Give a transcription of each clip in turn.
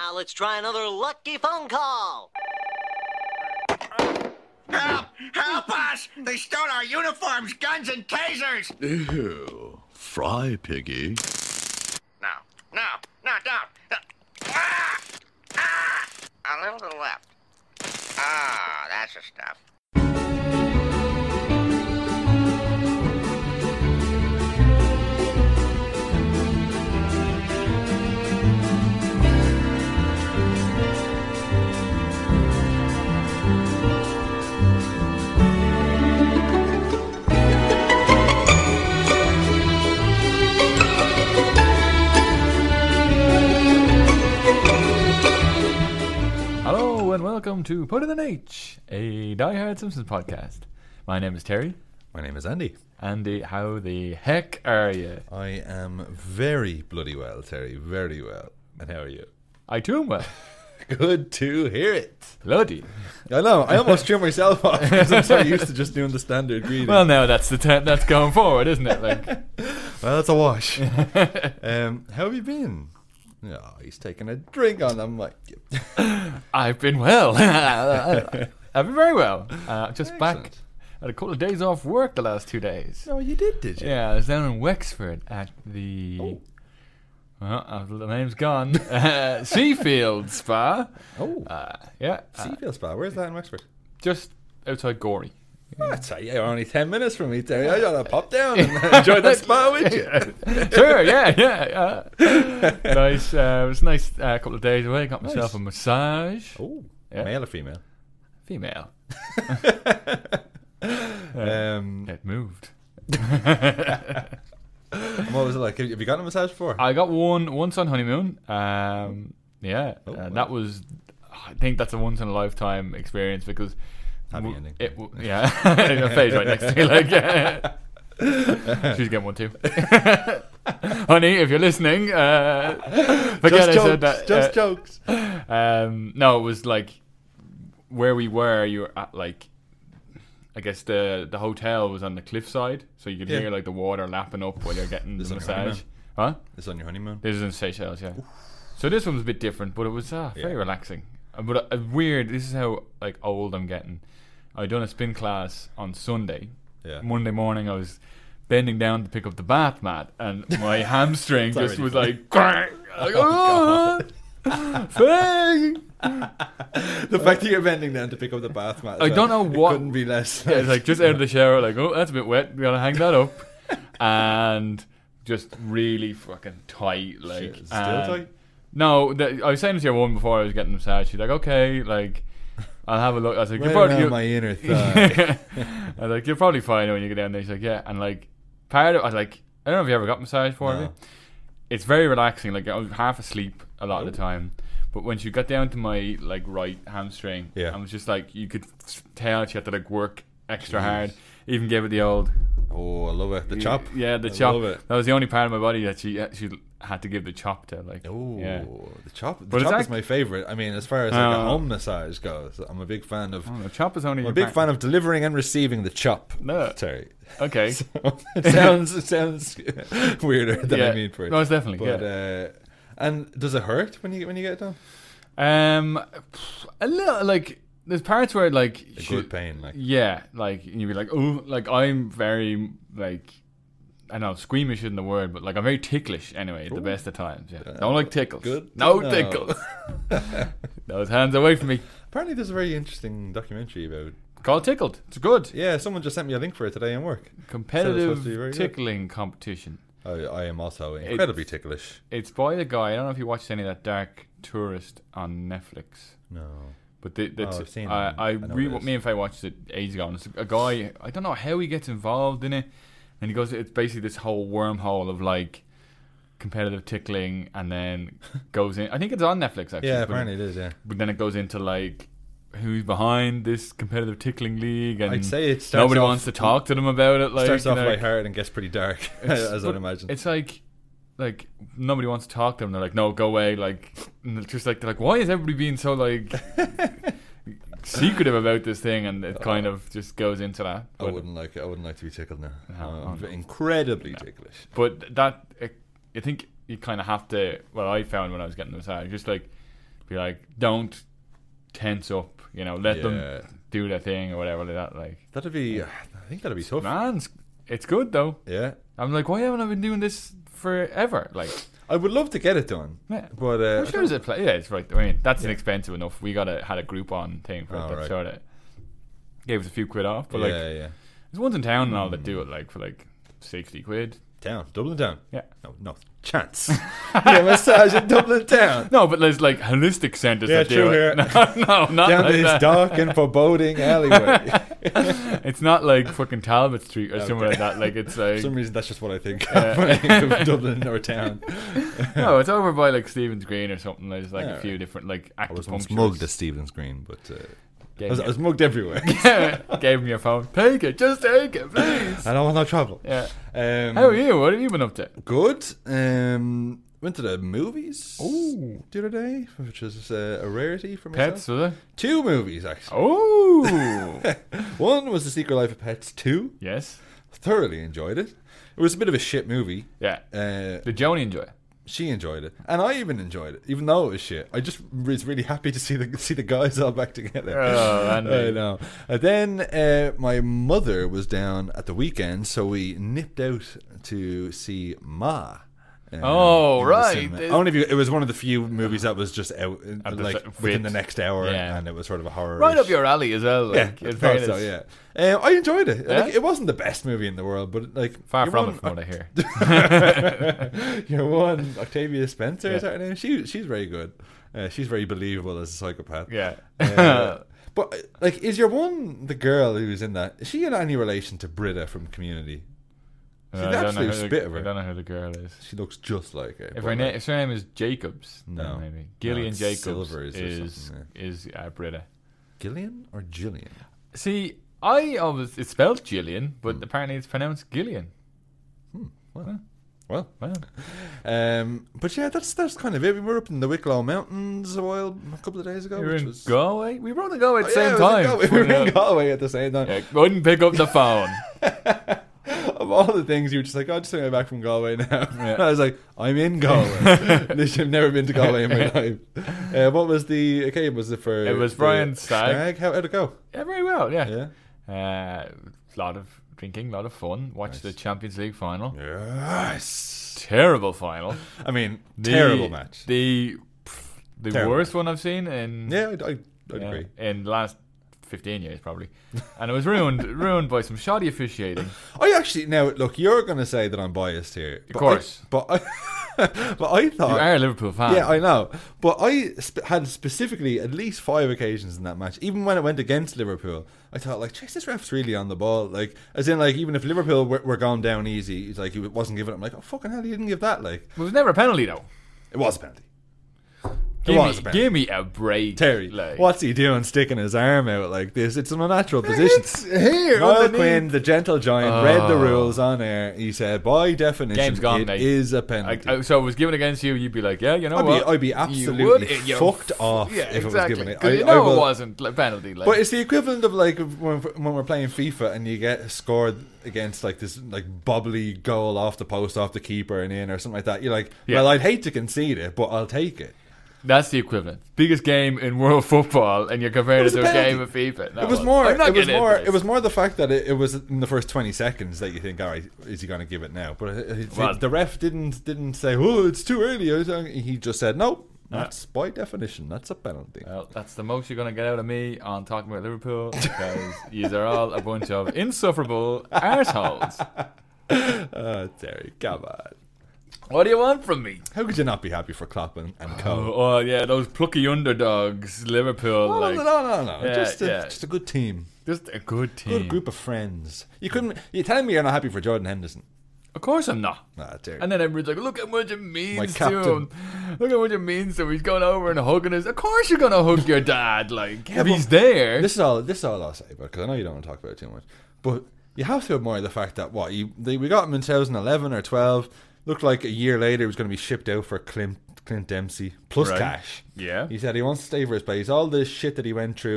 Now let's try another lucky phone call. Help! Help us! They stole our uniforms, guns, and tasers! Ew. Fry, piggy. No, don't. Ah! Ah! A little to the left. Ah, that's the stuff. Hello and welcome to Put in an H, a Die Hard Simpsons podcast. My name is Terry. My name is Andy. Andy, how the heck are you? I am very bloody well, Terry. Very well. And how are you? I too am well. Good to hear it. Bloody. I know. I almost threw myself off because I'm so used to just doing the standard greeting. Well, now that's that's going forward, isn't it? Like, well, that's a wash. How have you been? Oh, he's taking a drink on them. Like, I've been well. I've been very well. Just back. Excellent. Had a couple of days off work the last 2 days. Oh, you did you? Yeah, I was down in Wexford at the. Oh. Well, the name's gone. Seafield Spa. Oh, Yeah. Seafield Spa. Where's that in Wexford? Just outside Gorey. That's you're only 10 minutes from me, Terry. I gotta pop down and enjoy that spa with you. Sure, yeah. Nice. It was a nice couple of days away. Got myself a massage. Oh, Yeah. male or female? Female. It moved. What was it like? Have you gotten a massage before? I got one once on honeymoon. Yeah, wow. that was. I think that's a once in a lifetime experience because. Happy ending. Yeah, her face right next to me, like she's getting one too. Honey, if you're listening, forget I said that. Just jokes. No, it was like where we were. You were at like, I guess the hotel was on the cliffside, so you could hear like the water lapping up while you're getting This the on your massage. Huh? This on your honeymoon? This is in Seychelles, yeah. So this one was a bit different, but it was very relaxing. But weird. This is how like old I'm getting. I done a spin class on Sunday. Yeah. Monday morning, I was bending down to pick up the bath mat, and my hamstring just was like, like, oh, Fang! The fact that you're bending down to pick up the bath mat. I don't know what. It couldn't be less. Yeah, it's like just out of the shower, like, oh, that's a bit wet. We gotta hang that up, and just really fucking tight, like. Shit, still tight? No, I was saying to your one before I was getting the massage. She's like, okay, like. I'll have a look. I was like, Right you're probably around my inner thigh. I was like, you're probably fine when you get down there. She's like, yeah. And like, part of I was like, I don't know if you ever got massage before. No. It's very relaxing. Like I was half asleep a lot of the time, but when she got down to my like right hamstring, I was just like, you could tell she had to like work extra hard. Even gave it the old. Oh, I love it. The chop. Yeah, the I chop. love it. That was the only part of my body that she had to give the chop to. Like, Oh, yeah. the chop. The But it's chop is my favourite. I mean, as far as like a home massage goes, I'm a big fan of. The chop is only. I'm a big fan of delivering and receiving the chop. No. Terry. Okay. So, it sounds weirder than I mean for it. No, it's definitely. But and does it hurt when you get it done? A little, like there's parts where like A good pain, like. yeah, like you'd be like, oh, like I'm very like I know squeamish isn't the word, but like I'm very ticklish anyway at the best of times. Yeah, don't like tickles. Good. No No. tickles. Those hands away from me. Apparently, there's a very interesting documentary about. Called Tickled. It's good. Yeah, someone just sent me a link for it today in work. Competitive supposed to be very good. tickling competition. I am also incredibly ticklish. It's by the guy. I don't know if you watched any of that Dark Tourist on Netflix. No. But I've seen it. I know what it is. me and Faye watched it ages ago, and it's a guy. I don't know how he gets involved in it, and he goes. It's basically this whole wormhole of like competitive tickling, and then goes in. I think it's on Netflix actually. Yeah, but apparently it is. Yeah. But then it goes into like who's behind this competitive tickling league, and I'd say it starts nobody off- wants to talk to them about it. Like Starts off you know, lighthearted and gets pretty dark, as I'd but imagine. It's like nobody wants to talk to them. They're like, no, go away. Like, and they're like, why is everybody being so like secretive about this thing? And it kind of just goes into that. I But, wouldn't like to be tickled now. No, no. Incredibly ticklish. but that I think you kind of have to. What I found when I was getting the massage, just like be like, don't tense up, you know, let them do their thing or whatever like that. Like I think that'd be tough. Man, it's good though. Yeah. I'm like, why haven't I been doing this forever? Like, I would love to get it done. yeah. But I'm sure there's a play. Yeah, it's right. I mean, that's inexpensive enough. We had a Groupon thing for it that sort of gave us a few quid off. But like, there's ones in town and all that do it like for like 60 quid. Dublin town. Yeah. No chance. Yeah, massage in Dublin town. No, but there's like holistic centres that do it. Here. No, not down like this that. dark and foreboding alleyway. It's not like fucking Talbot Street or somewhere like that. Like it's like For some reason, that's just what I think of when I think of Dublin or town. no, it's over by like Stephen's Green or something. There's like a few different like I was acupuncture. once mugged at Stephen's Green, but I was mugged everywhere. Gave him your phone. Take it, just take it, please. I don't want no trouble. Yeah. How are you? What have you been up to? Good. Went to the movies Ooh. the other day, which is a rarity for myself. Pets, was it? 2 movies, actually. Oh. One was The Secret Life of Pets 2. Yes. Thoroughly enjoyed it. It was a bit of a shit movie. Yeah. Did Joni enjoy it? She enjoyed it, and I even enjoyed it, even though it was shit. I just was really happy to see the guys all back together. Oh, I know. And then my mother was down at the weekend, so we nipped out to see Ma. Oh, right. It was one of the few movies that was just out within the next hour, and it was sort of a horror. Right up your alley as well. Like, yeah, I thought so. Yeah, I enjoyed it. Yeah? Like, it wasn't the best movie in the world, but like far from it, from what I hear. Your one, Octavia Spencer, is that her name? She's very good. She's very believable as a psychopath. Yeah. But like, is your one the girl who's in that? Is she in any relation to Britta from Community? She's an absolute spit of her. I don't know who the girl is. She looks just like her. If her name is Jacobs, no, maybe Gillian Jacobs Silver is Britta. Gillian or Gillian? See, it's spelled Gillian, but apparently it's pronounced Gillian. Well. But yeah, that's kind of it. We were up in the Wicklow Mountains a couple of days ago. We were in Galway? We were in Galway at the same time. We were in Galway at the same time. Yeah, couldn't pick up the phone. Of all the things, you were just like, just going back from Galway now. Yeah. I was like, I'm in Galway. Literally, I've never been to Galway in my life. What was the occasion? Was it for? It was Brian's stag. How'd it go? Yeah, very well. Yeah. A lot of drinking, a lot of fun. Watched the Champions League final. Yes. Terrible final. I mean, terrible match. The terrible worst match. one I've seen in. Yeah, I'd agree. In the last 15 years probably, and it was ruined by some shoddy officiating. I actually, now look, you're going to say that I'm biased here, of course, but I thought you are a Liverpool fan. Yeah, I know, but I had specifically at least 5 occasions in that match, even when it went against Liverpool. I thought, like, check, this ref's really on the ball, like, as in, like, even if Liverpool were gone down easy, it's like he wasn't giving it. I'm like, oh fucking hell, he didn't give that. Like, it was never a penalty though. It was a penalty. Give me a break, Terry. Like. What's he doing, sticking his arm out like this? It's an unnatural position. It's here. Niall Quinn, the gentle giant, read the rules on air. He said, by definition, game's gone, it mate. is a penalty. So it was given against you. You'd be like, yeah, you know what? I'd be absolutely fucked off if it was given it. It wasn't a penalty. Like. But it's the equivalent of like when we're playing FIFA and you get scored against like this like bobbly goal off the post, off the keeper and in or something like that. You're like, well, I'd hate to concede it, but I'll take it. That's the equivalent. Biggest game in world football, and you're comparing it to a game of FIFA. It was more the fact that it was in the first 20 seconds that you think, all right, is he going to give it now? But the ref didn't say, oh, it's too early. He just said, no, that's by definition, that's a penalty. Well, that's the most you're going to get out of me on talking about Liverpool, because you are all a bunch of insufferable arseholes. Oh, Terry, come on. What do you want from me? How could you not be happy for Klopp and co? Oh, yeah, those plucky underdogs, Liverpool. No. Yeah, just a good team. Just a good team. Good group of friends. You're telling me you're not happy for Jordan Henderson? Of course I'm not. Terry. And then everyone's like, look how much it means to him. Look how much it means to him. He's going over and hugging us. Of course you're going to hug your dad. Like, if he's there. This is all I'll say, because I know you don't want to talk about it too much. But you have to admire the fact that, we got him in 2011 or 12. Looked like a year later he was going to be shipped out for Clint Dempsey plus cash. Yeah. He said he wants to stay for his place. All this shit that he went through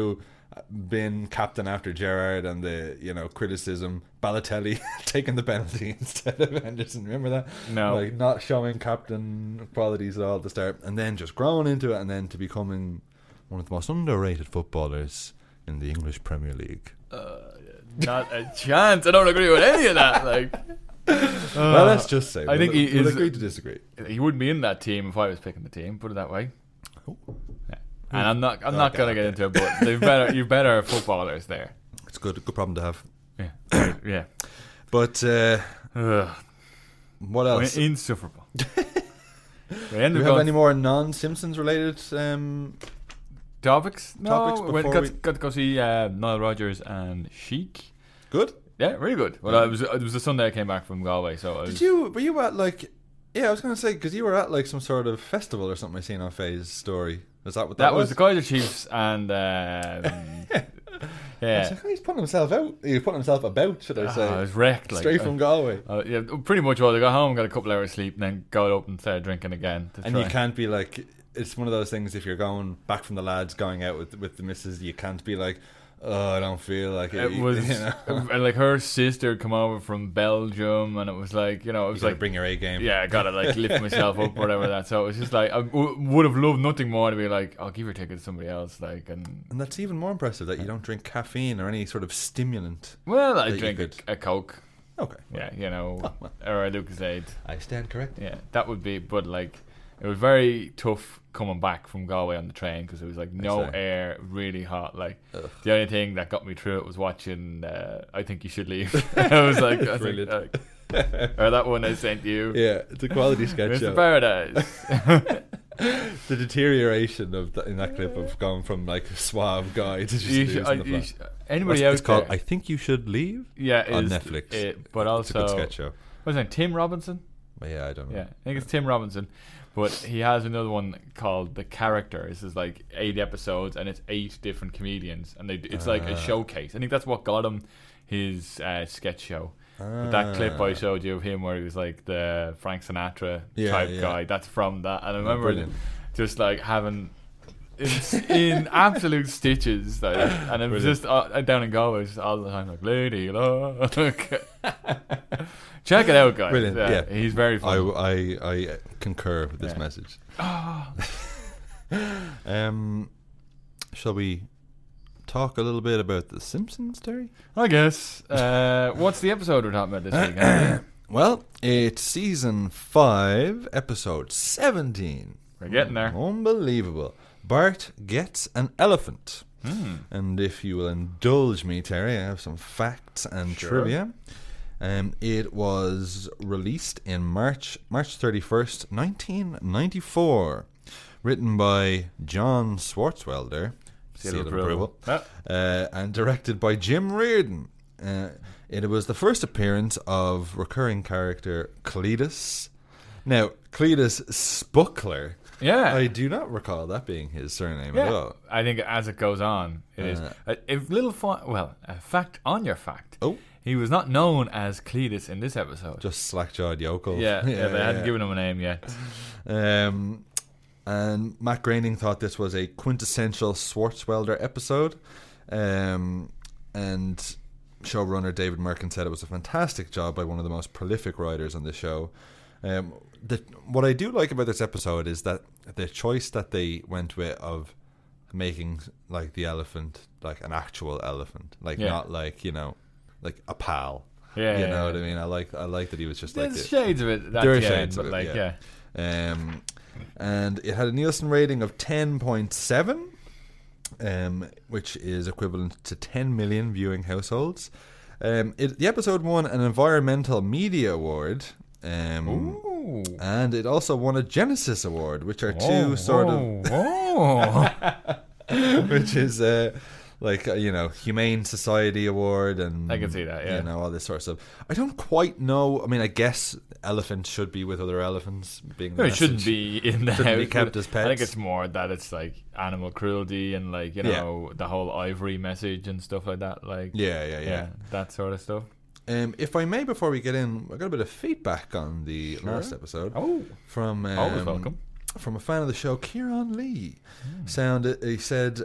been captain after Gerrard and the criticism. Balotelli taking the penalty instead of Henderson. Remember that? No. Like not showing captain qualities at all at the start, and then just growing into it, and then to becoming one of the most underrated footballers in the English Premier League. Not a chance. I don't agree with any of that. Like, well, let's just say I think we'll agree to disagree. He wouldn't be in that team if I was picking the team. Put it that way. Oh. Yeah. And I'm not gonna get into it, but you've better footballers there. It's good problem to have. Yeah, yeah. But what else? Insufferable. Do we have any more non-Simpsons related topics? No, topics got to go see Nile Rodgers and Chic. Good. Yeah, really good. Well, it was the Sunday I came back from Galway, so were you at like? Yeah, I was gonna say because you were at like some sort of festival or something. I seen on Faye's story. Is that what that was? That was the Kaiser Chiefs and yeah. Like, he's putting himself out. He's putting himself about, should I say? I was wrecked. Straight from Galway. Yeah, pretty much. I got home, got a couple hours sleep, and then got up and started drinking again. And you can't be like. It's one of those things. If you're going back from the lads, going out with the missus, you can't be like, oh, I don't feel like it. It was and like her sister come over from Belgium, and it was like, it was like bring your A game. Yeah, I gotta like lift myself up, or whatever that. So it was just like I would have loved nothing more to be like, I'll give your ticket to somebody else, like, and that's even more impressive that you don't drink caffeine or any sort of stimulant. Well, I drink a Coke. Okay. Yeah, or a Lucozade. I stand corrected. Yeah, that would be, but like. It was very tough coming back from Galway on the train because it was like no air, really hot. Like the only thing that got me through it was watching I Think You Should Leave. I was like, brilliant. Or that one I sent you. Yeah, it's a quality sketch show. Mr. Paradise. The deterioration in that clip of going from like a suave guy to just losing the plot. Anybody else? It's called I Think You Should Leave. Yeah, on Netflix. But also, it's a good sketch show. What's his name? Tim Robinson. Yeah, I don't know. Yeah, I think it's Tim Robinson. But he has another one called The Character. This is like 8 episodes, and it's 8 different comedians, and it's like a showcase. I think that's what got him his sketch show. But that clip I showed you of him where he was like the Frank Sinatra type guy, that's from that. And I remember just like having in absolute stitches, like, and it was just down in Galway just all the time like, lady luck. Check it out, guys. Brilliant. Yeah. He's very funny. I concur with this message. Shall we talk a little bit about The Simpsons, Terry? I guess. What's the episode we're talking about this week, Andy? Well, it's season 5, episode 17. We're getting there. Unbelievable. Bart gets an elephant. And if you will indulge me, Terry, I have some facts and trivia. It was released in March 31st, 1994. Written by John Swartzwelder, seal of approval, and directed by Jim Reardon. It was the first appearance of recurring character Cletus. Now, Cletus Spuckler. Yeah, I do not recall that being his surname at all. I think as it goes on, it is. A fact on your fact. Oh. He was not known as Cletus in this episode. Just slack-jawed yokel. Yeah, they hadn't given him a name yet. And Matt Groening thought this was a quintessential Swartzwelder episode. And showrunner David Merkin said it was a fantastic job by one of the most prolific writers on the show. What I do like about this episode is that the choice that they went with of making like the elephant like an actual elephant, like not like like a pal. Yeah, you know what I mean. I like that he was just there's like shades of it. There are shades of it, like and it had a Nielsen rating of 10.7, which is equivalent to 10 million viewing households. The episode won an Environmental Media Award. And it also won a Genesis Award, which are two sort of which is like Humane Society Award, and I can see that, all this sort of stuff. I don't quite know. I mean, I guess elephants should be with other elephants. Being it shouldn't be in the house. Be kept as pets. I think it's more that it's like animal cruelty and like the whole ivory message and stuff like that. Like that sort of stuff. If I may, before we get in, I got a bit of feedback on the last episode. Oh, from always welcome. from a fan of the show, Kieran Lee. He said,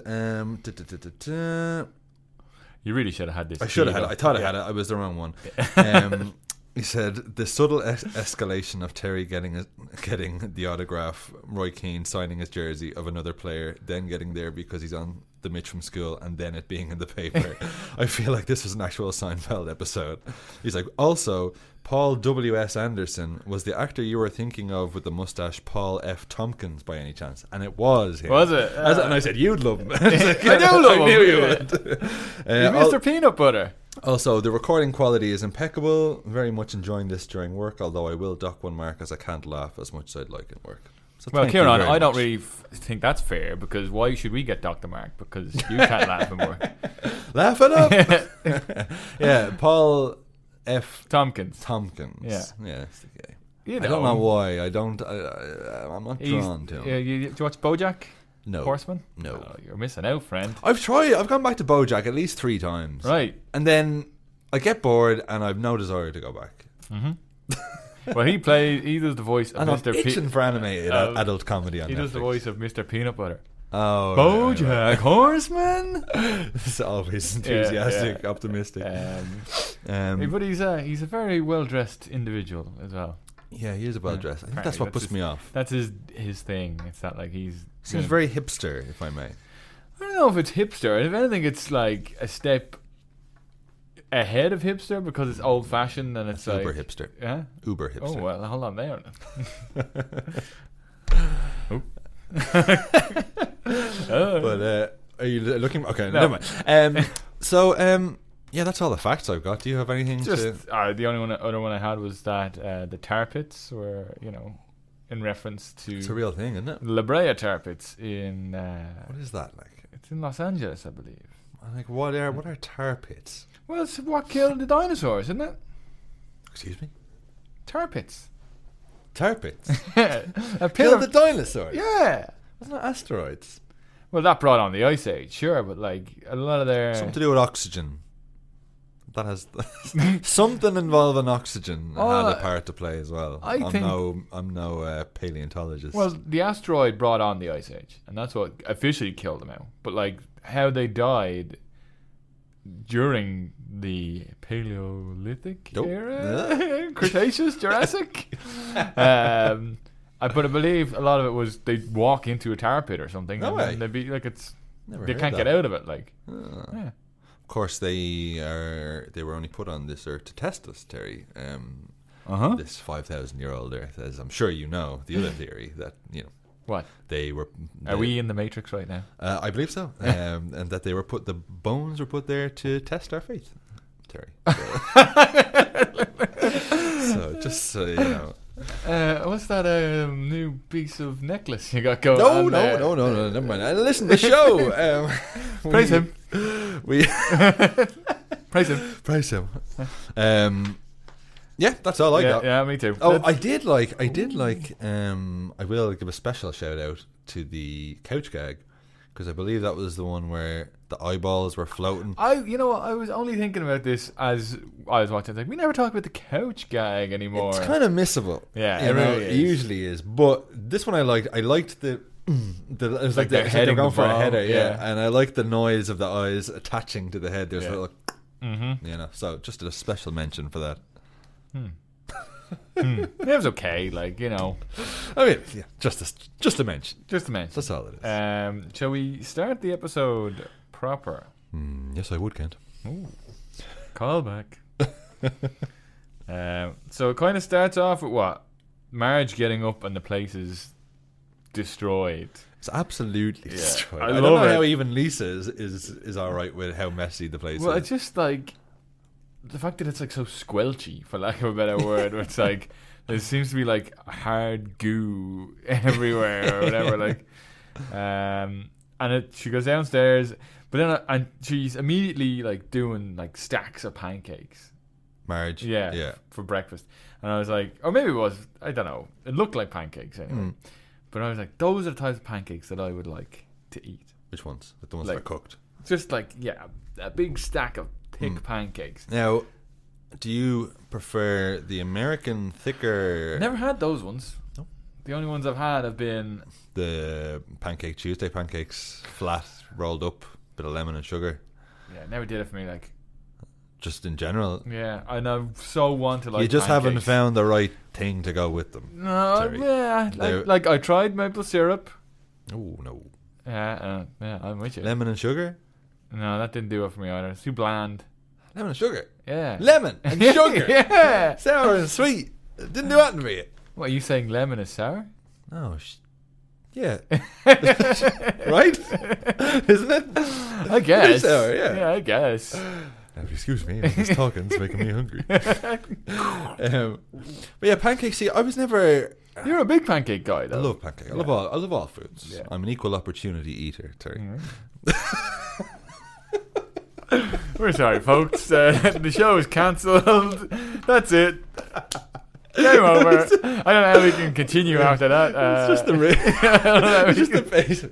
You really should have had this. I should have had it. I thought I had it. I was the wrong one. He said the subtle escalation of Terry getting the autograph, Roy Keane signing his jersey of another player, then getting there because he's on the Mitch from school, and then it being in the paper. I feel like this was an actual Seinfeld episode. He's like, also, Paul W.S. Anderson was the actor you were thinking of with the mustache, Paul F. Tompkins, by any chance? And it was him. Was it? And I said, you'd love him. I do love him. I knew you would. Mr. Peanut Butter. Also, the recording quality is impeccable. Very much enjoying this during work, although I will dock one mark as I can't laugh as much as I'd like in work. So well, Kieran, I don't really think that's fair, because why should we get Dr. Mark? Because you can't laugh in work. Laugh it up! Yeah, Paul F. Tompkins. Yeah, that's the guy. You know, I don't know why. I'm not drawn to him. Do you watch BoJack? No. Horseman? No. Oh, you're missing out, friend. I've tried. I've gone back to BoJack at least 3 times. Right. And then I get bored and I've no desire to go back. Mm-hmm. Well, he does the voice of And I'm Mr. itching for animated adult comedy on Netflix. He does the voice of Mr. Peanut Butter. Oh, BoJack right. Horseman. It's always enthusiastic, optimistic. But he's a very well dressed individual as well. Yeah, he is well dressed. I think that's what puts me off. That's his thing. It's not like he's seems very hipster, if I may. I don't know if it's hipster. If anything, it's like a step ahead of hipster, because it's old fashioned and it's like uber hipster. Yeah, uber hipster. Oh well, hold on there. But are you looking? Okay, no. Never mind. Yeah, that's all the facts I've got. Do you have anything? The only other one I had was that the tar pits were, in reference to. It's a real thing, isn't it? La Brea tar pits in. What is that like? It's in Los Angeles, I believe. Like what are tar pits? Well, it's what killed the dinosaurs, isn't it? Excuse me. Tar pits. Tar pits. Killed the dinosaurs. Yeah. Wasn't it asteroids? Well, that brought on the Ice Age, sure, but like a lot of their something to do with oxygen. That has something involving oxygen had a part to play as well. I'm no paleontologist. Well, the asteroid brought on the Ice Age, and that's what officially killed them out. But like how they died during the Paleolithic era, Cretaceous, Jurassic. I believe a lot of it was they'd walk into a tar pit or something, and then they'd be like, they can't get out of it. Like, yeah. Of course, they were only put on this earth to test us, Terry. This 5,000-year-old Earth, as I'm sure you know, the other theory that what they were. Are we in the Matrix right now? I believe so, and that the bones were put there to test our faith, Terry. So just so you know. What's that new piece of necklace you got going on? No, never mind. Listen to the show. Praise him. Praise him. Yeah, that's all I got. Yeah, me too. Oh, I did like. I will give a special shout out to the couch gag, because I believe that was the one where the eyeballs were floating. I was only thinking about this as I was watching. Like, we never talk about the couch gag anymore. It's kind of missable. Yeah, it usually is. But this one I liked. I liked it was like the head going for a header, and I liked the noise of the eyes attaching to the head. There's a little, so just a special mention for that. It was okay, like, I mean, yeah, just a mention. Just a mention. That's all it is. Shall we start the episode proper? Yes, I would, Kent. Ooh. Call back. So it kind of starts off with what? Marge getting up and the place is destroyed. It's absolutely destroyed. I don't know how even Lisa is alright with how messy the place is. Well, it's just like the fact that it's like so squelchy, for lack of a better word, where it's like there seems to be like hard goo everywhere or whatever. Like, and she goes downstairs, but then and she's immediately like doing like stacks of pancakes. Marge, for breakfast, and I was like, or maybe it was, I don't know. It looked like pancakes anyway, but I was like, those are the types of pancakes that I would like to eat. Which ones? The ones that are cooked? Just like a big stack of thick pancakes. Now, do you prefer the American thicker? Never had those ones. No. The only ones I've had have been The Pancake Tuesday pancakes, flat, rolled up, bit of lemon and sugar. yeah, never did it for me. Like Just in general, yeah, and I so want to like. you just pancakes. haven't found the right thing to go with them. No, Terry. yeah, They're- like I tried maple syrup. Oh no, Yeah, I'm with you. lemon and sugar, No, that didn't do it for me either. It's too bland. lemon and sugar, Yeah. lemon and sugar, Yeah. sour and sweet. It didn't do that to me. What are you saying? Lemon is sour? No, yeah, right? Isn't it? I guess. sour, yeah. I guess. Excuse me, I'm just talking. It's making me hungry. But yeah, pancakes. See, I was never. You're a big pancake guy, I though. love pancake. I love all foods. Yeah. I'm an equal opportunity eater, Terry. We're sorry, folks. The show is cancelled. That's it. Game over. I don't know how we can continue after that. It's just the it's just the face.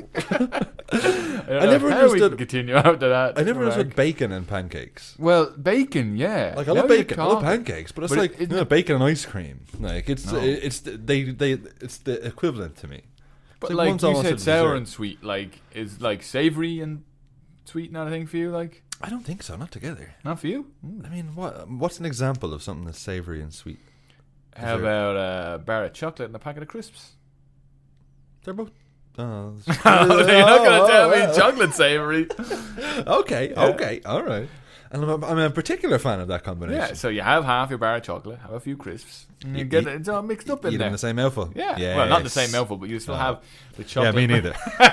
I never how we can understood- continue after that. I never Mark. understood bacon and pancakes. Well, bacon, yeah. Like I love Now you bacon, I love talk. pancakes, but it's But like isn't you know, it- bacon and ice cream. Like it's No. it's the equivalent to me. But It's like one's you almost said, a sour dessert. and sweet. Like is like savory and sweet not a thing for you? Like I don't think so. Not together. not for you? I mean, what's an example of something that's savory and sweet? How there- about a bar of chocolate and a packet of crisps? They're both. Oh, You're not going to tell me well. chocolate savory. Okay, okay, all right. And I'm a particular fan of that combination. Yeah, so you have half your bar of chocolate, have a few crisps, and you You- get you- it's all mixed up in Eat them there. in the same mouthful. Yeah, well, not the same Yes. mouthful, but you still No. have the Yeah, chocolate. me neither.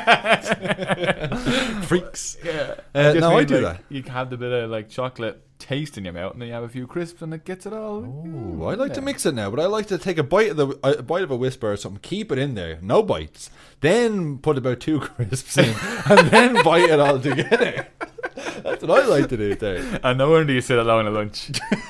Freaks. Yeah, No, I mean, do like, that. You can have the bit of like chocolate taste in your mouth, and then you have a few crisps, and it gets it all. Ooh, I like to mix it now, but I like to take a bite of a whisper or something, keep it in there, no bites, then put about 2 crisps in, and then bite it all together. That's what I like to do there. And no wonder you sit alone at lunch.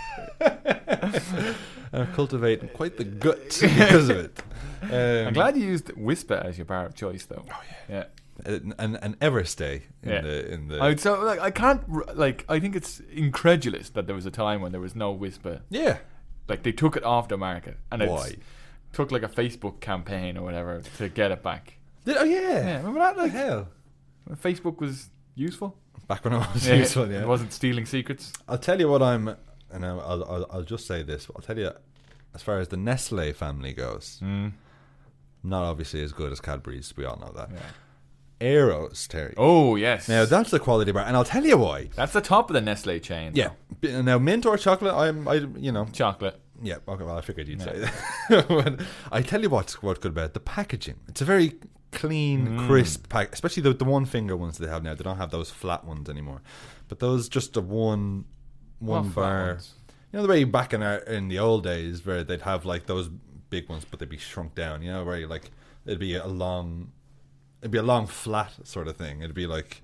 I'm cultivating quite the gut because of it. I'm glad you used Whisper as your bar of choice, though. Oh yeah. And ever stay in Yeah. the. I so like I can't like I think it's incredulous that there was a time when there was no Whisper. Yeah. Like they took it off the market, and it Why? took like a Facebook campaign or whatever to get it back. Oh yeah. Yeah, remember that? What Like the hell? when Facebook was useful. Back when I was useful, yeah. It wasn't stealing secrets. I'll tell you what I'm, and I'll just say this. I'll tell you, as far as the Nestle family goes, not obviously as good as Cadbury's. We all know that. Yeah. Aeros, Terry. Oh yes. Now that's the quality bar, and I'll tell you why. That's the top of the Nestle chain. Yeah. Now mint or chocolate, you know. Chocolate. Yeah. Okay. Well, I figured you'd say that. But I tell you what's good about the packaging. It's a very clean, crisp pack, especially the one finger ones they have now. They don't have those flat ones anymore, but those just the one What flat bar. ones? You know the way back in the old days where they'd have like those big ones, but they'd be shrunk down. You know where you, like it'd be a long flat sort of thing. It'd be like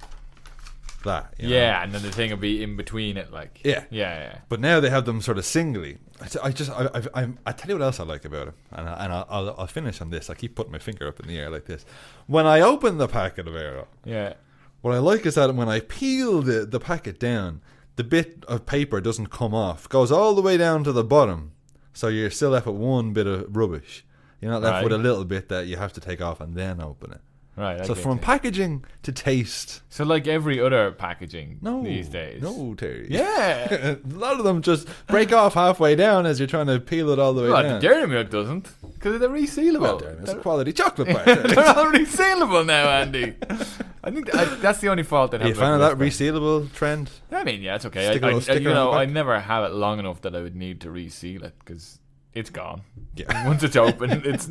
that. You know? Yeah, and then the thing would be in between it, like Yeah. yeah. But now they have them sort of singly. I tell you what else I like about it, and I'll finish on this. I keep putting my finger up in the air like this. When I open the packet of Aero, Yeah. what I like is that when I peel the packet down, the bit of paper doesn't come off, goes all the way down to the bottom, so you're still left with one bit of rubbish. You're not left Right. with a little bit that you have to take off and then open it. Right. I So get from you. packaging to taste, So like every other packaging no, these days. no, Terry. Yeah. A lot of them just break off halfway down as you're trying to peel it all the way Well, down. the Dairy Milk doesn't, because they're resealable. Well, Darren, it's a quality chocolate bar. They're all resealable now, Andy. I think that's the only fault that Are you a fan of that resealable trend? I mean, yeah, it's okay. Stick a little sticker you on know, the I back. never have it long enough that I would need to reseal it because it's gone. Yeah. Once it's open, it's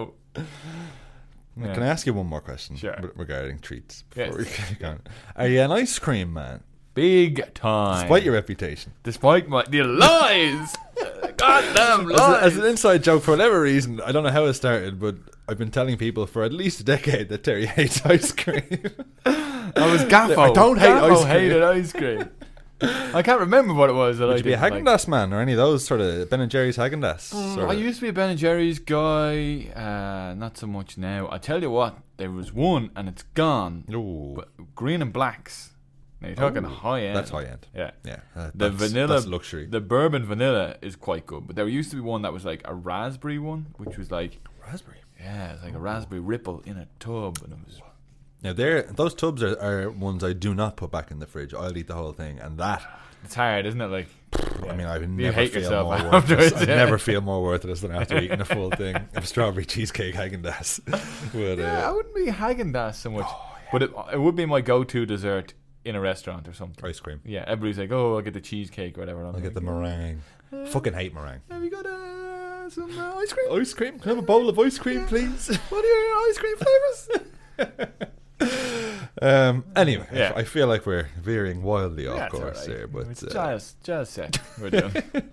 Yeah. Can I ask you one more question Sure. regarding treats Yes. before we get going? Are you an ice cream man, Big time. despite your reputation? Despite the lies. Goddamn lies. As an inside joke, for whatever reason, I don't know how it started, but I've been telling people for at least a decade that Terry hates ice cream. I was Gaffo. I don't hate Gaffo ice cream. hated ice cream. I can't remember what it was that I Would you be a didn't like. Haagen-Dazs man or any of those sort of Ben and Jerry's Haagen-Dazs? I used to be a Ben & Jerry's guy, not so much now. I tell you what, there was one and it's gone. Ooh, But green and blacks. Now you're talking high end. that's high end. Yeah. Yeah, The vanilla, that's luxury. The bourbon vanilla is quite good, but there used to be one that was like a raspberry one, which was like Raspberry. Yeah, it's like a raspberry ripple in a tub, and it was. Now those tubs are ones I do not put back in the fridge. I'll eat the whole thing, and that. It's hard, isn't it? Like, I mean, I would you never hate feel yourself more afterwards. worthless. I never feel more worthless than after eating a full thing of strawberry cheesecake Häagen-Dazs. But, I wouldn't be Häagen-Dazs so much, but it would be my go-to dessert in a restaurant or something. Ice cream. Yeah, everybody's like, "Oh, I'll get the cheesecake or whatever." I'll get the meringue. Fucking hate meringue. Have you got some ice cream? Ice cream? Can I have a bowl of ice cream, please? What are your ice cream flavors? Anyway, Yeah. I feel like we're veering wildly off That's course all right. here, but It's just set we're doing.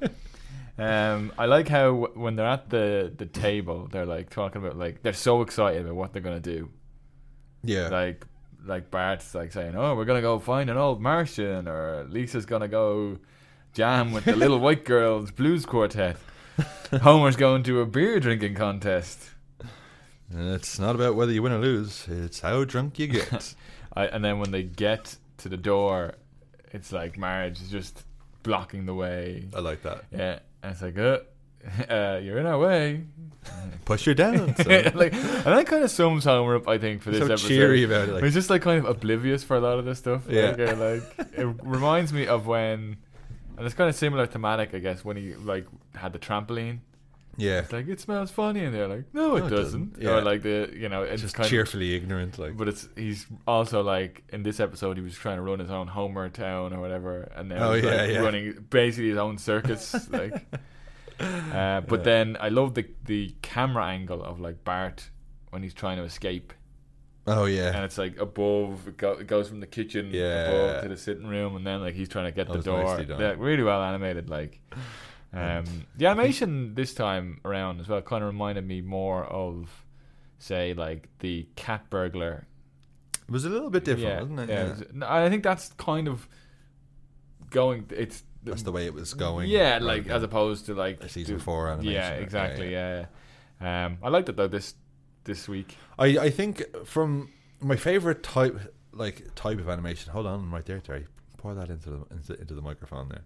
I like how when they're at the table, they're like talking about like they're so excited about what they're gonna do. yeah, Like Bart's like saying, "Oh, we're gonna go find an old Martian," or Lisa's gonna go jam with the Little White Girls blues quartet. Homer's going to a beer drinking contest. it's not about whether you win or lose; it's how drunk you get. And then when they get to the door, it's like Marge is just blocking the way. I like that. Yeah, and it's like, you're in our way. Push her down. son. Like, and that kind of sums Homer up, I think, for this So episode. cheery about it. Like, He's just like kind of oblivious for a lot of this stuff. Yeah. Like it reminds me of when, and it's kind of similar thematic, I guess, when he like had the trampoline. yeah, It's like, it smells funny, and they're like, no, it doesn't. Yeah. Or like it's just kind cheerfully ignorant. Like, but he's also like in this episode he was trying to run his own Homer town or whatever, and now he's like running basically his own circus. Like, but then I love the camera angle of like Bart when he's trying to escape, oh and yeah, it's like above. It goes from the kitchen above to the sitting room, and then like he's trying to get That the was door. nicely done. Yeah, really well animated. Like, the animation this time around as well kind of reminded me more of, say, like the Cat Burglar. it was a little bit different, wasn't it? Yeah. I think that's kind of going. It's That's the way it was going. Yeah, rather like than as opposed to like a season 4 animation. Yeah, exactly. Yeah. I liked it though this week. I think from my favorite type of animation. Hold on, right there, Terry. Pour that into the microphone there.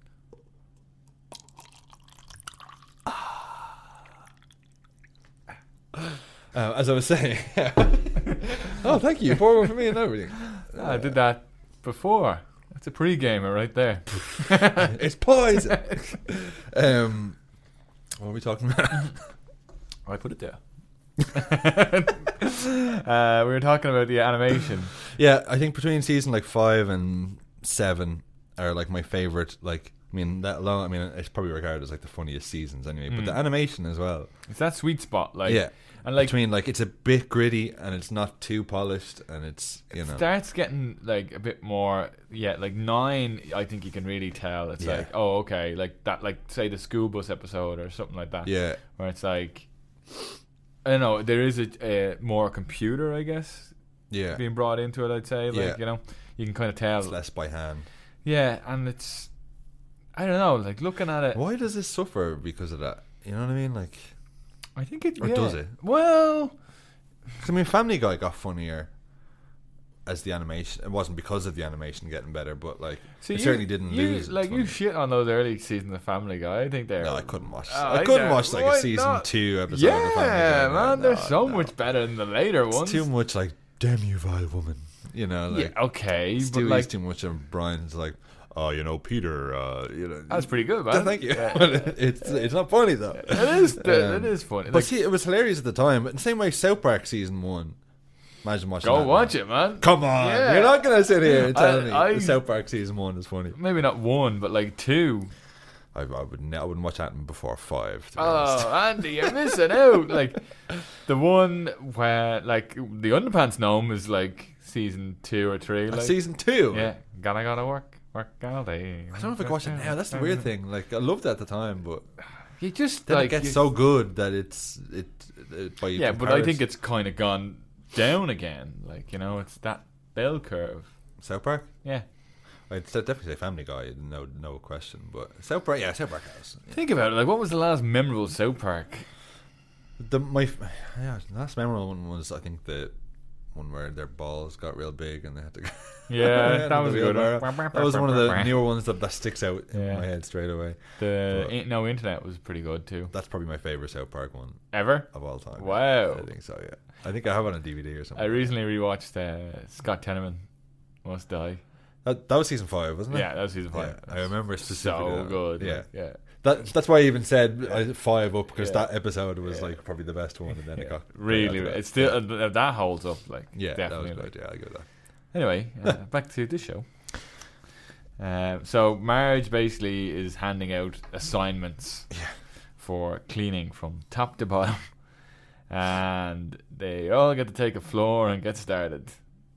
As I was saying, oh, thank you. Pour one for me and everything. I did that before. That's a pre-gamer right there. It's poison. What are we talking about? I put it there. We were talking about the animation. Yeah, I think between season like 5 and 7 are like my favorite. Like, I mean, that alone. I mean, it's probably regarded as like the funniest seasons anyway. But the animation as well. It's that sweet spot, like Yeah, and like between like it's a bit gritty and it's not too polished and it's starts getting like a bit more. Yeah, like 9. I think you can really tell. It's Yeah. like, oh, okay, like that. Like say the school bus episode or something like that. yeah, Where it's like, I don't know. There is a more computer, I guess, yeah. being brought into it. I'd say, like Yeah. you can kind of tell. It's less by hand. Yeah, and it's, I don't know, like looking at it. Why does this suffer because of that? You know what I mean? Like, I think it. or yeah. does it? Well, 'cause I mean, Family Guy got funnier as the animation. It wasn't because of the animation getting better, but like it certainly didn't lose. Like you shit on those early seasons of Family Guy. I think they're. No, I couldn't watch. Oh, I couldn't know. watch like Why a season not? 2 episode. of Family Yeah, Guy. man, they're No, so no. much better than the later ones. It's too much like, damn you, vile woman. You know, like yeah, okay, but Stewie's like too much, and Brian's like, oh, you know, Peter. that's pretty good, man. Thank you. Yeah. It's not funny though. It is. It is funny. But Like, see, it was hilarious at the time. But in the same way, South Park season 1. Imagine watching. go that watch now. it, man. Come on, Yeah. you're not gonna sit here and tell me I- the South Park season 1 is funny. Maybe not 1, but like 2. I wouldn't watch that before 5. To be honest. Oh, Andy, you're missing out. Like the one where like the Underpants Gnome is like season 2 or 3. Like, Season 2. yeah, gotta work all day. I don't know if I can watch it now. That's the weird thing. Like I loved it at the time, but You just then like it gets you- so good that it by yeah, but I think comparison- it's kind of gone down again. Like it's that bell curve. South Park. Yeah, I'd definitely say Family Guy, no question. But South Park has. think about it. Like, what was the last memorable South Park? The last memorable one was I think the one where their balls got real big and they had to go. Yeah, that was a good one. That was one of the newer ones that sticks out in my head straight away. Ain't No Internet was pretty good too. That's probably my favorite South Park one ever of all time. Wow. I think so. Yeah, I think I have it on DVD or something. I recently rewatched Scott Tenorman Must Die. That was season 5, wasn't it? Yeah, that was season 5. Yeah, I remember specifically. So good. Yeah. That's why I even said 5 up, because that episode was like probably the best one, and then it got really. It's still that holds up. Like definitely. That was good. Yeah, I get that. Anyway, back to this show. So Marge basically is handing out assignments for cleaning from top to bottom, and they all get to take a floor and get started.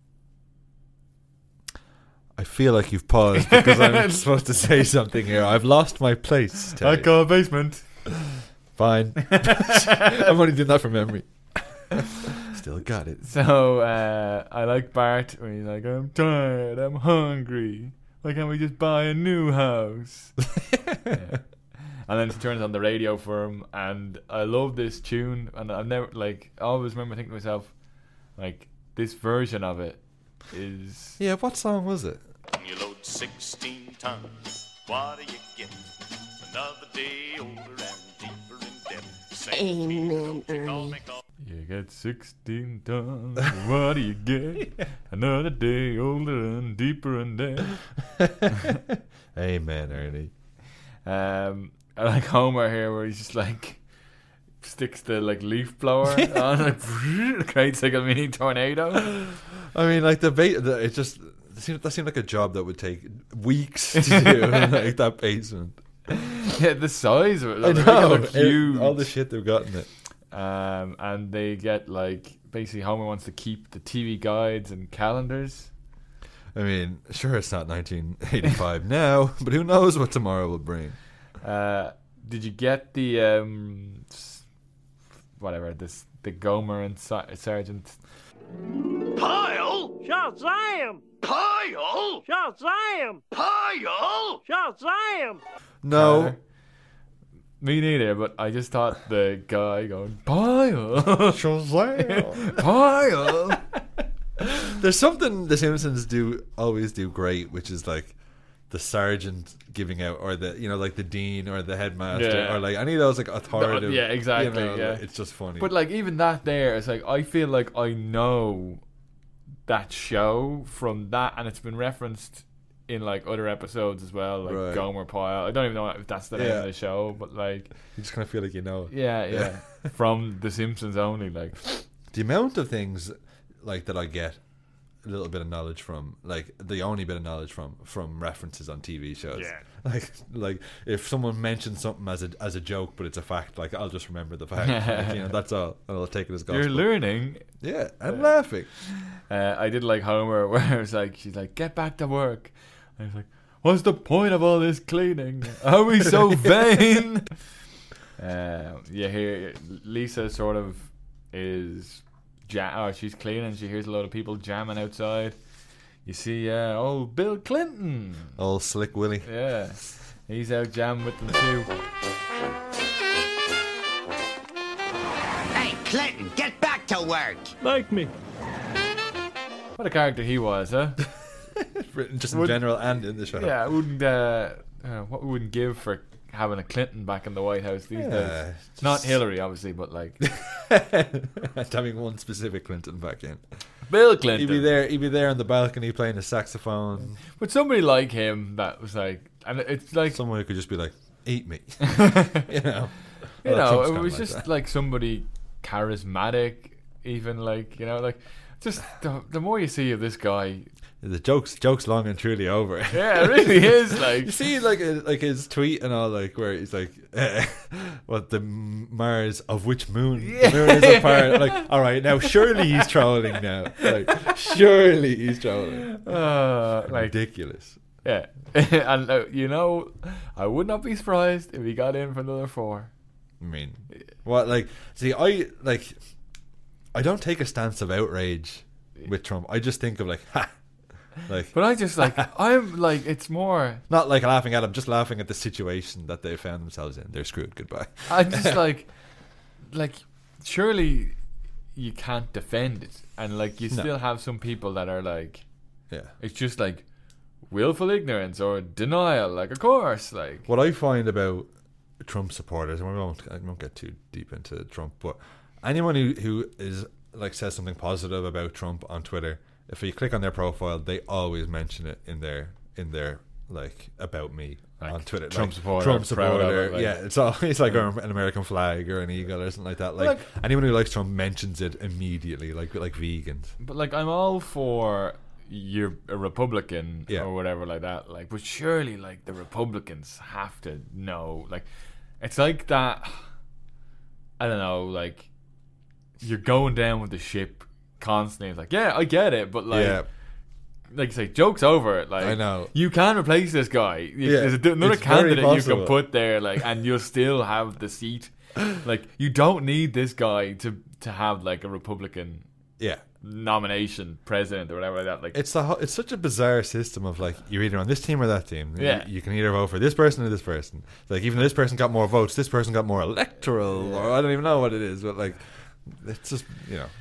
I feel like you've paused because I'm supposed to say something here. I've lost my place. I call basement. Fine. I'm only doing that from memory. Still got it. So I like Bart when he's like, I'm tired, I'm hungry. Why can't we just buy a new house? And then she turns on the radio for him, and I love this tune. And I've never I always remember thinking to myself, like, this version of it is. Yeah, what song was it? You load 16 tons, what do you get? Another day older and deeper in debt. Amen, Ernie. You get 16 tons, what do you get? Another day older and deeper in debt. Amen, Ernie. I like Homer here, where he's just like sticks the leaf blower on, like creates like a mini tornado. I mean, like it just that seemed like a job that would take weeks to do, like that basement. Yeah, the size of it. I know, huge. all the shit they've got in it. And they get basically Homer wants to keep the TV guides and calendars. I mean, sure, it's not 1985 now, but who knows what tomorrow will bring. Did you get the the Gomer and Sergeant? Pile? Shazam! Pile? Shazam! Pile? Shazam! No. Me neither, but I just thought the guy going, Pile! Shazam! Pile! There's something the Simpsons always do great, which is like the sergeant giving out, or the the dean or the headmaster, or like any of those authoritative. Yeah, exactly. It's just funny. But even that there, it's like I feel like I know that show from that, and it's been referenced in other episodes as well, right. Gomer Pyle. I don't even know if that's the name of the show, but you just kind of feel like you know it. Yeah. From The Simpsons only, the amount of things that I get a little bit of knowledge from, the only bit of knowledge from references on TV shows. Yeah. Like if someone mentions something as a joke, but it's a fact, I'll just remember the fact. That's all, and I'll take it as gospel. You're learning. Yeah, and laughing. I did like Homer, where it's she's like, get back to work. And he's like, what's the point of all this cleaning? Are we so vain? Here Lisa sort of is. She's cleaning. She hears a lot of people jamming outside. You see, old Bill Clinton, old Slick Willie. Yeah, he's out jamming with them too. Hey, Clinton, get back to work. Like me. What a character he was, huh? Just in general and in the show. Yeah, I wouldn't. What we wouldn't give for having a Clinton back in the White House these days. Not Hillary, obviously, but having one specific Clinton back in. Bill Clinton. He'd be there on the balcony playing a saxophone. But somebody like him that was and it's someone who could just be like, eat me. It was just somebody charismatic, even just the more you see of this guy. The joke's long and truly over. Yeah, it really is. You see, his tweet and all, where he's like, "What the Mars of which moon? Yeah. The moon is apart." All right, now surely he's trolling now. Surely he's trolling. Ridiculous. Yeah, and I would not be surprised if he got in for another 4. I mean, what? See, I don't take a stance of outrage with Trump. I just think of ha. But I just I'm it's more not laughing at him, just laughing at the situation that they found themselves in. They're screwed. Goodbye. I'm just surely you can't defend it, and like you still have some people that are like, it's just like willful ignorance or denial. Like, of course, like what I find about Trump supporters, and I won't get too deep into Trump, but anyone who is like says something positive about Trump on Twitter, if you click on their profile, they always mention it in their like about me like on Twitter. Trump like, supporter. Like, it's always like an American flag or an eagle or something like that. Like anyone who likes Trump mentions it immediately, like vegans. But like I'm all for you're a Republican or whatever like that. Like, but surely like the Republicans have to know. Like, it's like that. I don't know. Like, you're going down with the ship constantly. It's like, yeah, I get it, but like. Like, say, joke's over. Like, I know you can replace this guy. There's another candidate you can put there, like, and you'll still have the seat. Like, you don't need this guy to have like a Republican nomination, president or whatever like that. Like, it's such a bizarre system of like you're either on this team or that team. Yeah, you can either vote for this person or this person. Like, even though this person got more votes, this person got more electoral, or I don't even know what it is. But like, it's just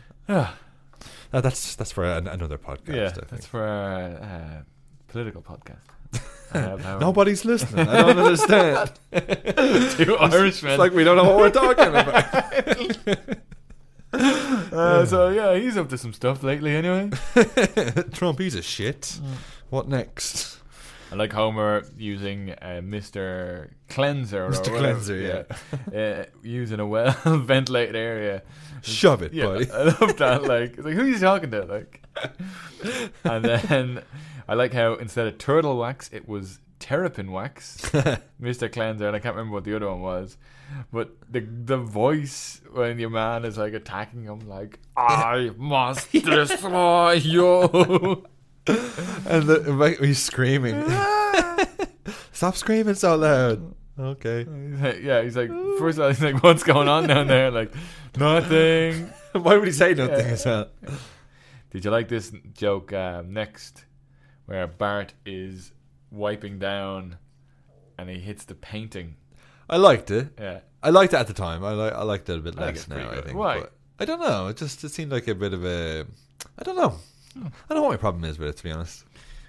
That's for another podcast. Yeah, I think. That's for a political podcast. Nobody's listening. I don't understand. Two Irishmen. It's like we don't know what we're talking about. So yeah, he's up to some stuff lately anyway. Trump, he's a shit. What next? I like Homer using Mr. Cleanser. Mr. Cleanser, using a well-ventilated area. Shove it, buddy. I love that. Like, it's like, who are you talking to? Like, and then I like how instead of turtle wax, it was terrapin wax. Mr. Cleanser, and I can't remember what the other one was. But the voice when your man is like attacking him, like, I must destroy you. And he's screaming. Stop screaming so loud. Okay. He's like, first of all, he's like, what's going on down there? Like, nothing. Why would he say nothing as well? Did you like this joke next, where Bart is wiping down and he hits the painting? I liked it. Yeah, I liked it at the time. I liked it a bit less now. I think. Why? But I don't know. It seemed like a bit of a. I don't know. I don't know what my problem is with it, to be honest.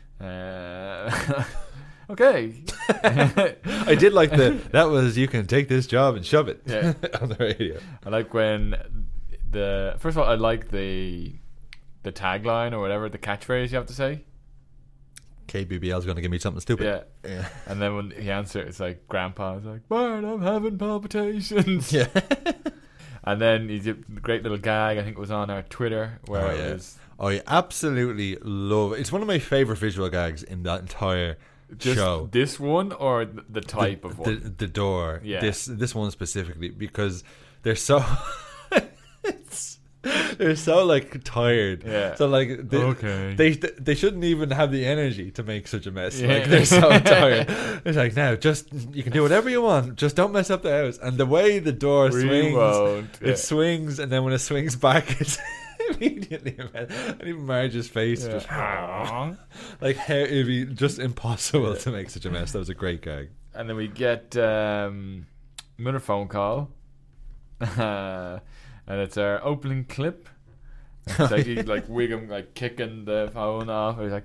Okay. I did like that was you can take this job and shove it on the radio. I like when first of all, I like the tagline or whatever, the catchphrase you have to say. KBBL's going to give me something stupid. Yeah. And then when he answers, it's like Grandpa's like, Bart, I'm having palpitations. Yeah. And then he did a great little gag, I think it was on our Twitter, where it was... I absolutely love it. It's one of my favourite visual gags in that entire show. This one or the type of one? The door. Yeah. This one specifically, because they're so... they're so like tired. Yeah. So like they shouldn't even have the energy to make such a mess. Yeah. Like they're so tired. It's like, now just you can do whatever you want. Just don't mess up the house. And the way the door swings, it swings, and then when it swings back, it's immediately a mess. And even Marge's face just like how it'd be just impossible to make such a mess. That was a great gag. And then we get another phone call. And it's our opening clip. It's like he's like Wiggum like kicking the phone off. He's like,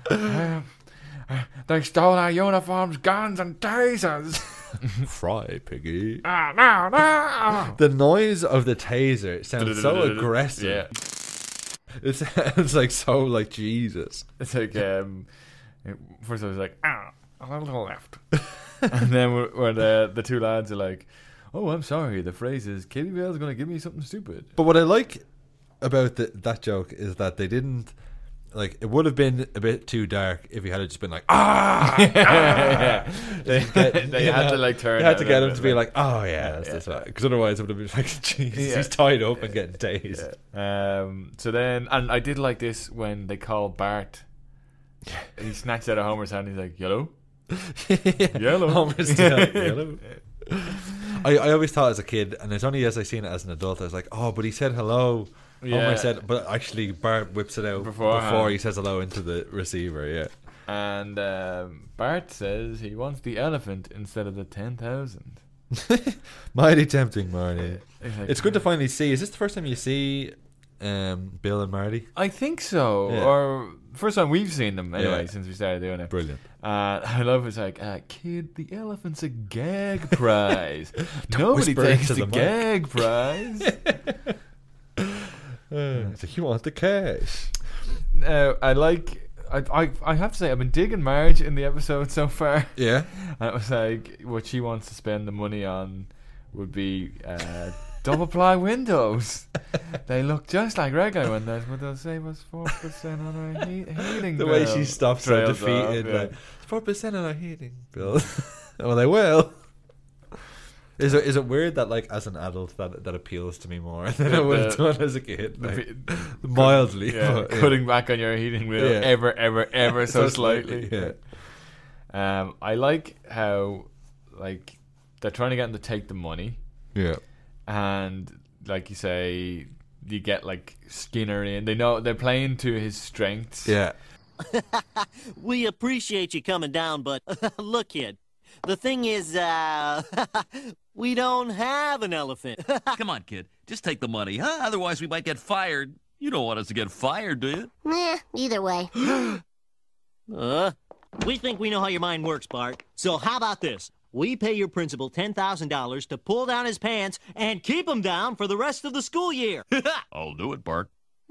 they stole our uniforms, guns, and tasers. Fry piggy. No. The noise of the taser sounds so aggressive. Yeah. It sounds like so like Jesus. It's like first I was like, a little left, and then when the two lads are like, oh, I'm sorry. The phrase is KBBL is going to give me something stupid. But what I like about that joke is that they didn't like. It would have been a bit too dark if he had just been like yeah. They had to like turn. They had to get him to be like, oh yeah, that's this one. Because otherwise it would have been like, Jesus, he's tied up and getting dazed. Yeah. So then, and I did like this when they call Bart. He snatched out of Homer's hand. He's like, yellow, yellow. Homer's still yellow. I always thought as a kid, and it's only as I seen it as an adult, I was like, oh, but he said hello. Yeah. Homer said, but actually Bart whips it out before he says hello into the receiver. Yeah. And Bart says he wants the elephant instead of the 10,000. Mighty tempting, Marty. Like, it's good to finally see. Is this the first time you see Bill and Marty. I think so. Yeah. Or first time we've seen them anyway Yeah. since we started doing it. Brilliant. I love it's like, kid, the elephant's a gag prize. Don't Nobody whisper takes into the the mic. gag prize. It's like, you want the cash. I have to say I've been digging Marge in the episode so far. Yeah. And it was like what she wants to spend the money on would be double ply windows. They look just like regular windows, but they'll save us 4% on our heating The bill. way she stops so Trails defeated. off, yeah. Like, 4% on our heating bill. Well, they will. Is it weird that, like, as an adult, that appeals to me more than I would have done as a kid? Like, mildly. Yeah, but, cutting back on your heating bill Yeah. ever so slightly. Yeah. I like how, like, they're trying to get him to take the money, Yeah. and like you say, you get like Skinner in. They know they're playing to his strengths. Yeah. We appreciate you coming down, but look, kid. The thing is, we don't have an elephant. Come on, kid. Just take the money, huh? Otherwise, we might get fired. You don't want us to get fired, do you? Either way. We think we know how your mind works, Bart. So how about this? We pay your principal $10,000 to pull down his pants and keep him down for the rest of the school year. I'll do it, Bart.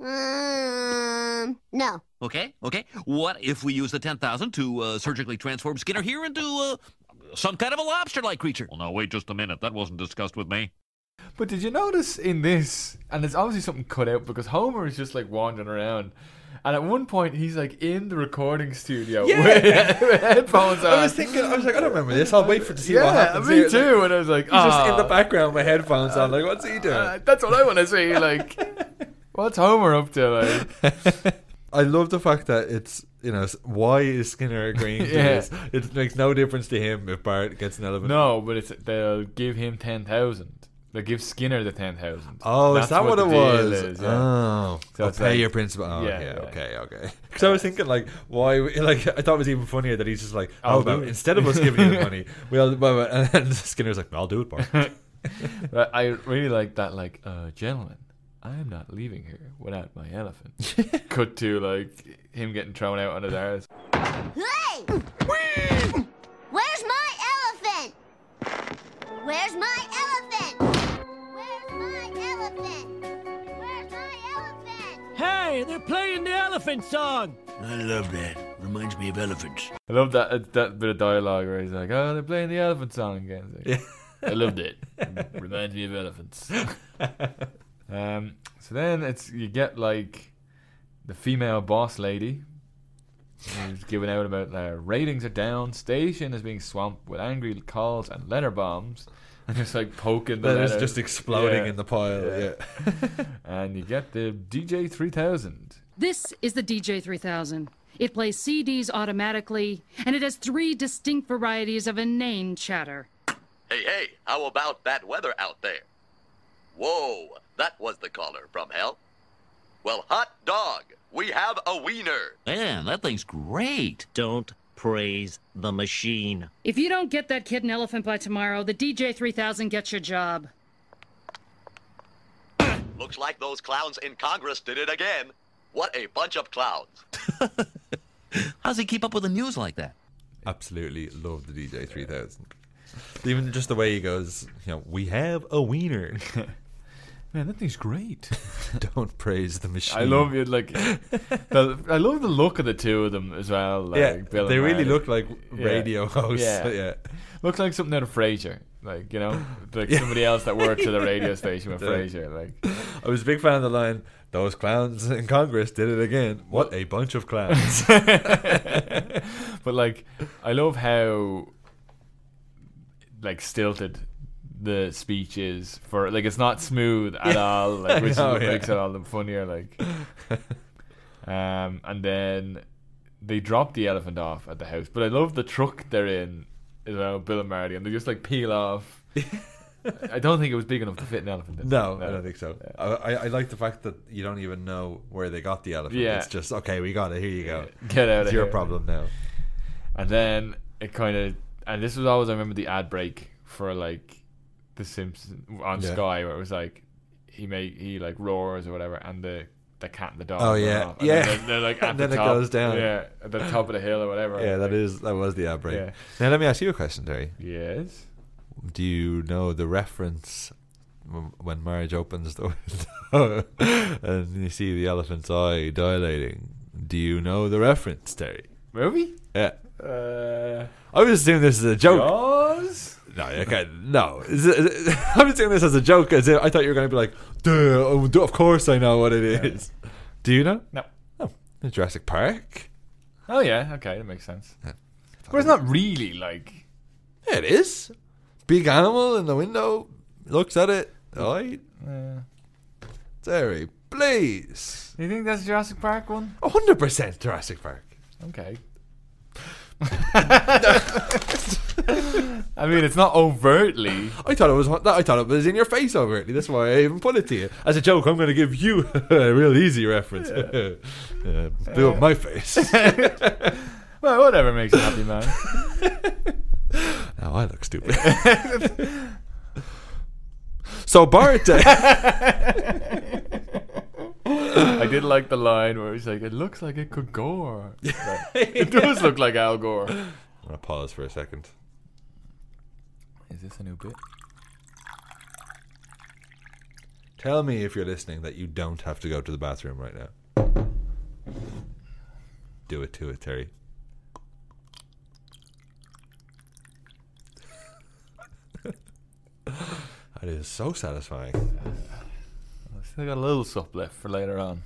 No. Okay. What if we use the $10,000 to surgically transform Skinner here into some kind of a lobster-like creature? Well, now, wait just a minute. That wasn't discussed with me. But did you notice in this, and there's obviously something cut out because Homer is just like wandering around, and at one point he's like in the recording studio with headphones on. I was like, I don't remember this. I'll wait to see what happens. Me here. too. Like, and I was like, he's just in the background with headphones on. Like, what's he doing? That's what I want to see. Like, what's Homer up to? Like, I love the fact that it's, why is Skinner agreeing to this? It makes no difference to him if Bart gets an elephant. no, but they'll give him 10,000. They'll give Skinner the 10,000. Oh, That's is that what the it deal was? is, yeah. Oh, So I'll it's pay like- your principal. Oh, Yeah, okay, yeah. okay. Because I was thinking, like, why? Like, I thought it was even funnier that he's just like, I'll oh, do it. instead of us giving you the money, and then Skinner's like, I'll do it, Bart. But I really like that, like, gentlemen, I am not leaving here without my elephant. Cut to, like, him getting thrown out on his arse. Hey! Where's my elephant? Where's my elephant? Where's my elephant? Where's my elephant? Hey, they're playing the elephant song. I love that. Reminds me of elephants. I love that bit of dialogue where he's like, oh, they're playing the elephant song again. It's like, I loved it. Reminds me of elephants. So then you get like the female boss lady who's giving out about their ratings are down, station is being swamped with angry calls and letter bombs, and just like poking the Letters letters. just exploding in the pile. Yeah. And you get the DJ 3000. This is the DJ 3000. It plays CDs automatically, and it has 3 distinct varieties of inane chatter. Hey, how about that weather out there? Whoa, that was the caller from hell. Well, hot dog, we have a wiener. Man, that thing's great. Don't praise the machine. If you don't get that kid an elephant by tomorrow, the DJ 3000 gets your job. Looks like those clowns in Congress did it again. What a bunch of clowns. How's he keep up with the news like that? Absolutely love the DJ 3000. Even just the way he goes, we have a wiener. Man, that thing's great. Don't praise the machine. I love it. Like, I love the look of the two of them as well. Like, Bill they and really Marty. look like radio hosts. Yeah. Looks like something out of Frasier. Like, like somebody else that works at a radio station with Frasier. Like, I was a big fan of the line, those clowns in Congress did it again. What a bunch of clowns. but like, I love how like stilted the speech is for, like, it's not smooth at all, like, which is what makes it all the funnier, like. And then they drop the elephant off at the house, but I love the truck they're in as well, Bill and Marty, and they just like peel off. I don't think it was big enough to fit an elephant in. No, I don't think so. I like the fact that you don't even know where they got the elephant. Yeah. It's just, okay, we got it, here you go. Get out it's of your here. problem now. And then it kind of, and this was always, I remember the ad break for like The Simpsons on Sky, where it was like, he like roars or whatever, and the cat and the dog. Oh run yeah, off, and yeah. then they're like at And the then top, it goes down. Yeah, at the top of the hill or whatever. Yeah, that was the ad break. Yeah. Now let me ask you a question, Terry. Yes. Do you know the reference when Marge opens the window and you see the elephant's eye dilating? Do you know the reference, Terry? Movie? Yeah. I was doing this as a joke. Jaws? No, okay, no. I was doing this as a joke. As if I thought you were going to be like, duh, of course I know what it is. Yeah. Do you know? No. Oh, Jurassic Park. Oh yeah, okay, that makes sense. Yeah. But it's not really like. Yeah, it is. Big animal in the window looks at it. Alright. Terry, please. You think that's a Jurassic Park one? 100% Jurassic Park. Okay. I mean, it's not overtly. I thought it was in your face overtly. That's why I even put it to you as a joke. I'm going to give you a real easy reference. Blew up my face. Well, whatever makes you happy, man. Now I look stupid. So Bart. I did like the line where he's like, "It looks like it could gore." It does look like Al Gore. I'm gonna pause for a second. Is this a new bit? Tell me if you're listening that you don't have to go to the bathroom right now. Do it to it, Terry. That is so satisfying. I still got a little sup left for later on.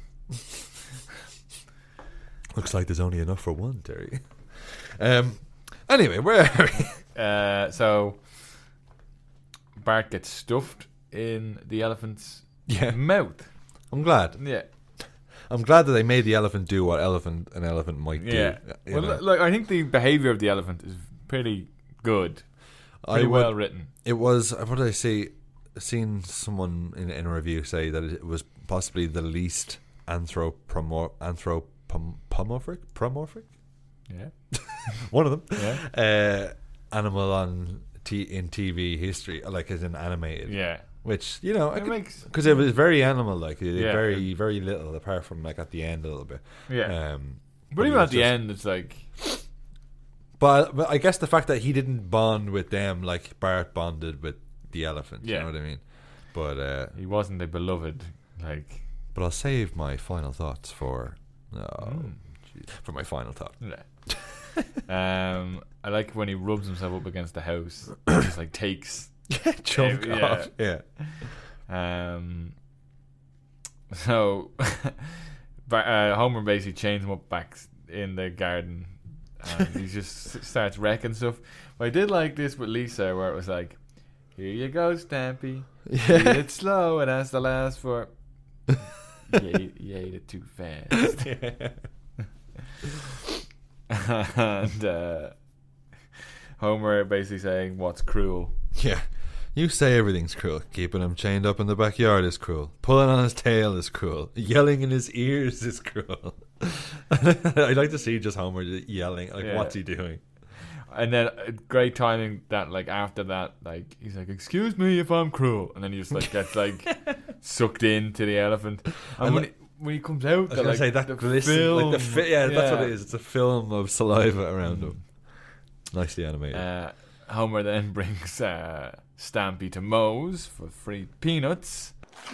Looks like there's only enough for one, Terry. Anyway, where are we? So Bart gets stuffed in the elephant's mouth. I'm glad. Yeah. I'm glad that they made the elephant do what an elephant might do. Yeah. Well, look, I think the behaviour of the elephant is pretty good. Pretty well written. It was, what did I say? Seen someone in a review say that it was possibly the least anthropomorphic? Yeah. One of them. Yeah. Animal in TV history, like as in animated. Yeah. Which, because it was very animal-like. Very, very little, apart from like at the end a little bit. Yeah. But even at the end, it's like... But I guess the fact that he didn't bond with them like Bart bonded with the elephant, you know what I mean? But he wasn't a beloved, like. But I'll save my final thoughts for my final thought. Yeah. I like when he rubs himself up against the house. He just like takes chunk off. Yeah. So Homer basically chains him up back in the garden. And he just starts wrecking stuff. But I did like this with Lisa, where it was like, "Here you go, Stampy. Eat it slow. It has to last for." You ate it too fast. And Homer basically saying, "What's cruel?" Yeah. You say everything's cruel. Keeping him chained up in the backyard is cruel. Pulling on his tail is cruel. Yelling in his ears is cruel. I'd like to see just Homer yelling. Like, what's he doing? And then great timing that, like, after that, like, he's like, "Excuse me if I'm cruel," and then he just like gets like sucked into the elephant. And when he comes out, I was gonna say that glisten, like that's what it is. It's a film of saliva around him. Nicely animated. Homer then brings Stampy to Moe's for free peanuts.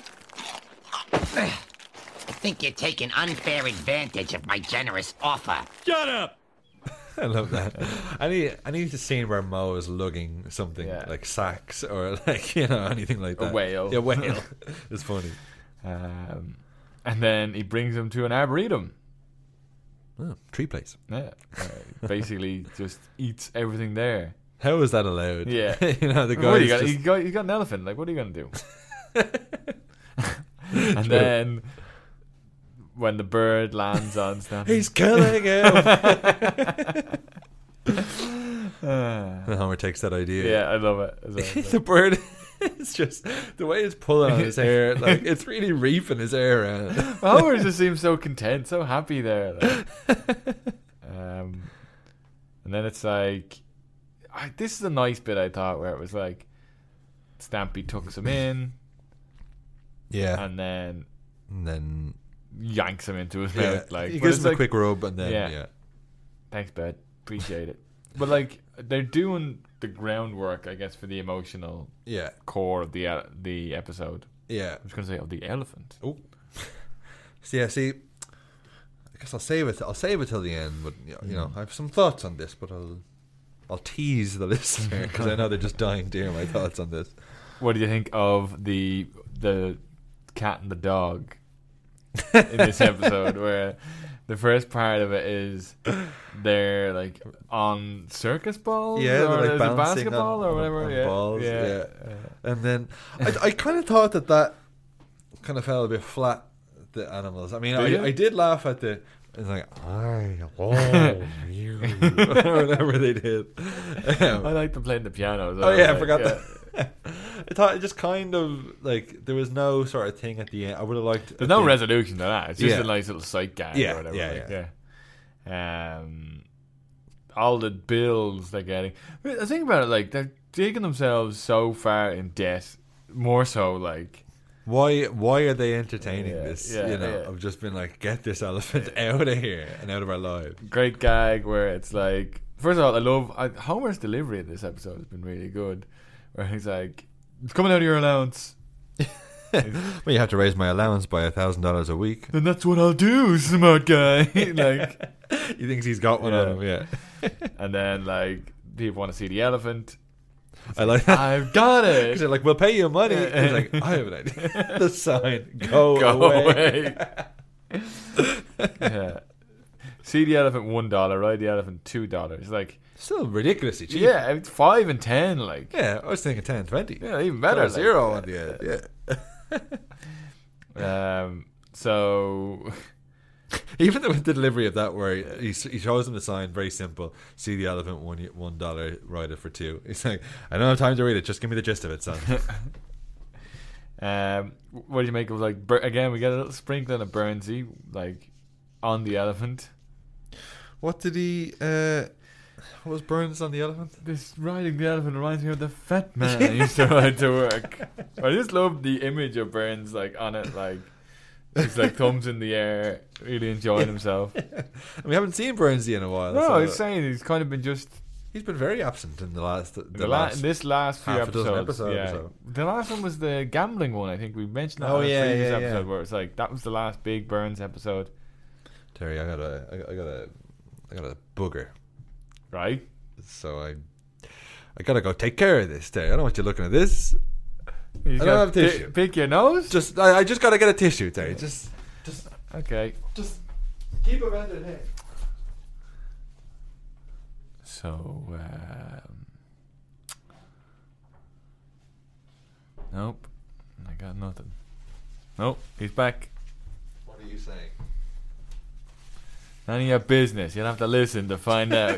I think you're taking unfair advantage of my generous offer. Shut up! I love that. I need a scene where Moe is lugging something like sacks or like anything like that. A whale. Yeah, whale. It's funny. And then he brings him to an arboretum. Oh, tree place. Yeah. Basically just eats everything there. How is that allowed? Yeah. The guy. He got an elephant. Like, what are you going to do? And then when the bird lands on Stampy, he's killing him. And Homer takes that idea. Yeah, I love it. The bird is just the way it's pulling on his hair, like it's really reefing his hair around. Homer just seems so content, so happy there. Like. And then it's like, this is a nice bit I thought, where it was like Stampy tucks him in, Yeah. And then And yanks him into his mouth. Like, he but gives it's him a like- quick rub, and then yeah. Thanks, bud. Appreciate it. But like, they're doing the groundwork, I guess, for the emotional core of the episode. Yeah. I was going to say of the elephant. Oh. So yeah, see, I guess I'll save it till the end. But you know, I have some thoughts on this, but I'll tease the listener because I know they're just dying to hear my thoughts on this. What do you think of the cat and the dog in this episode, where the first part of it is they're like on circus balls, Yeah, or they're is like it bouncing basketball on or whatever, on balls, yeah. And then I kind of thought that kind of fell a bit flat. The animals. I mean, I did laugh at the. It's like whatever they did. I like them playing the piano. As well. Oh yeah, I forgot that. I thought it just kind of like there was no sort of thing at the end. I would have liked. There's no resolution to that. It's just a nice little sight gag or whatever. Yeah. All the bills they're getting. I think about it, like they're digging themselves so far in debt. More so, like. Why are they entertaining this? You know, I've just been like, get this elephant out of here and out of our lives. Great gag where it's like, first of all, I love Homer's delivery in this episode has been really good. Where he's like, it's coming out of your allowance. Well, you have to raise my allowance by $1,000 a week. Then that's what I'll do, smart guy. Like, he thinks he's got one of them. Yeah. And then like people want to see the elephant. I like that. I've got it. Because they're like, we'll pay you money. He's like, I have an idea. The sign, go away. Yeah. See the elephant $1, ride the elephant $2. Like, still ridiculously cheap. Yeah, it's 5 and 10. Like, yeah, I was thinking 10, 20. Yeah, even better. Like, 0 on the end. Yeah. So. Even with the delivery of that, where he shows them the sign, very simple. See the elephant, $1, ride it for $2. He's like, I don't have time to read it. Just give me the gist of it, son. What do you make of like again? We get a little sprinkling of Burnsy like on the elephant. What did he? What was Burns on the elephant? This riding the elephant reminds me of the fat man I used to ride to work. I just love the image of Burns like on it, like. He's like thumbs in the air, really enjoying himself. And we haven't seen Burnsy in a while. No, I was saying he's kind of been just. He's been very absent in this last few episodes. Yeah, so. The last one was the gambling one. I think we mentioned that. Oh in the previous yeah, episode where it's like that was the last big Burns episode. Terry, I got a booger. Right. So I gotta go take care of this. Terry, I don't want you looking at this. I don't have tissue. Pick your nose. I just gotta get a tissue, Terry. Just okay. Just keep it around the head. So nope, I got nothing. Nope, he's back. What are you saying? None of your business. You'll have to listen to find out.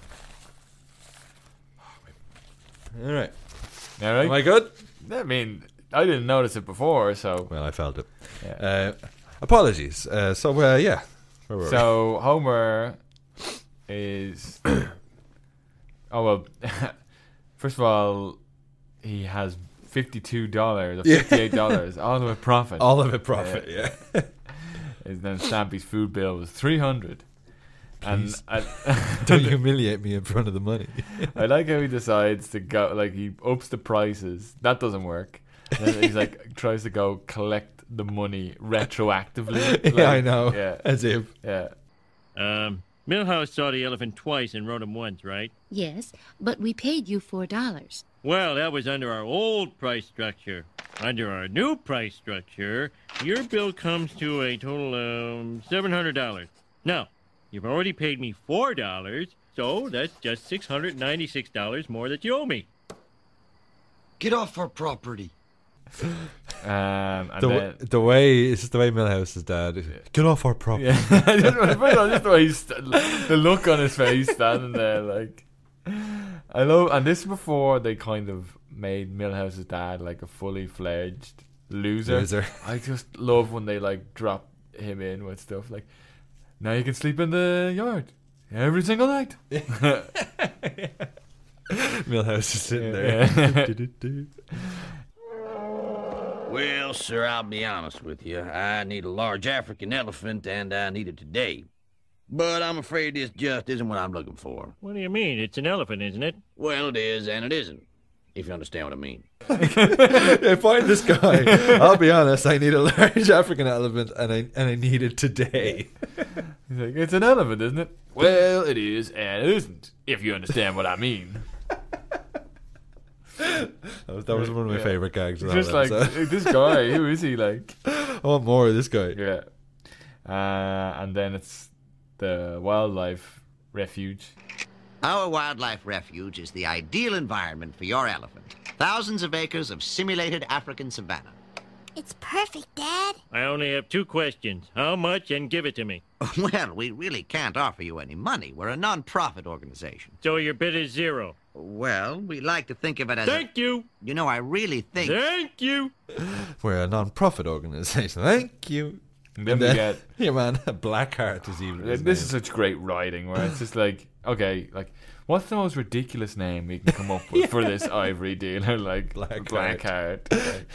All right. Am I good? I mean, I didn't notice it before, so. Well, I felt it. Yeah. Apologies. Yeah. So Homer is. Oh well. First of all, he has $52 or $58, all of it profit. All of it profit. Yeah. And then Stampy's food bill was $300. Please. And don't humiliate me in front of the money. I like how he decides to go, like he ups the prices. That doesn't work. And then he's like tries to go collect the money retroactively. Like, yeah, I know. Yeah. As if. Yeah. Milhouse saw the elephant twice and rode him once, right? Yes, but we paid you $4. Well, that was under our old price structure. Under our new price structure, your bill comes to a total of $700. Now, you've already paid me $4, so that's just $696 more that you owe me. Get off our property. And the way Milhouse's dad. Get off our property. Yeah. just the way the look on his face standing there, like I love. And this is before they kind of made Milhouse's dad like a fully fledged loser. I just love when they like drop him in with stuff like, now you can sleep in the yard every single night. Milhouse is sitting there. Well, sir, I'll be honest with you. I need a large African elephant, and I need it today. But I'm afraid this just isn't what I'm looking for. What do you mean? It's an elephant, isn't it? Well, it is, and it isn't. If you understand what I mean. Find this guy. I'll be honest, I need a large African elephant, and I need it today. He's like, it's an elephant, isn't it? Well, it is, and it isn't. If you understand what I mean. That was one of my favorite gags. Of Just like this guy, who is he? Like, I want more of this guy. Yeah. And then it's the wildlife refuge. Our wildlife refuge is the ideal environment for your elephant. Thousands of acres of simulated African savanna. It's perfect, Dad. I only have 2 questions. How much, and give it to me. Well, we really can't offer you any money. We're a non-profit organization. So your bid is 0. Well, we like to think of it as Thank you. You know, I really think... Thank you. We're a non-profit organization. Thank you. And then we get... Yeah, man, Blackheart is even his This name. is such great writing, where it's just like, okay, like, what's the most ridiculous name we can come up with for this ivory dealer? Like, Blackheart. Like,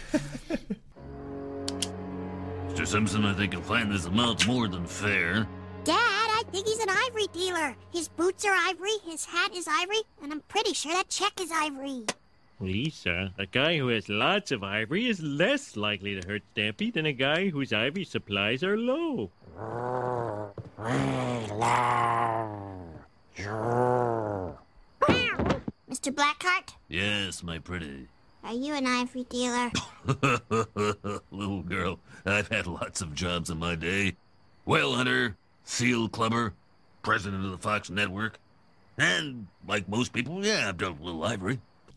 Mr. Simpson, I think you'll find this amount more than fair. Dad, I think he's an ivory dealer. His boots are ivory, his hat is ivory, and I'm pretty sure that check is ivory. Lisa, a guy who has lots of ivory is less likely to hurt Stampy than a guy whose ivory supplies are low. Mr. Blackheart, Yes, my pretty. are you an ivory dealer? Little girl, I've had lots of jobs in my day. Whale hunter, seal clubber, president of the Fox Network. And, like most people, yeah, I've dealt with a little ivory.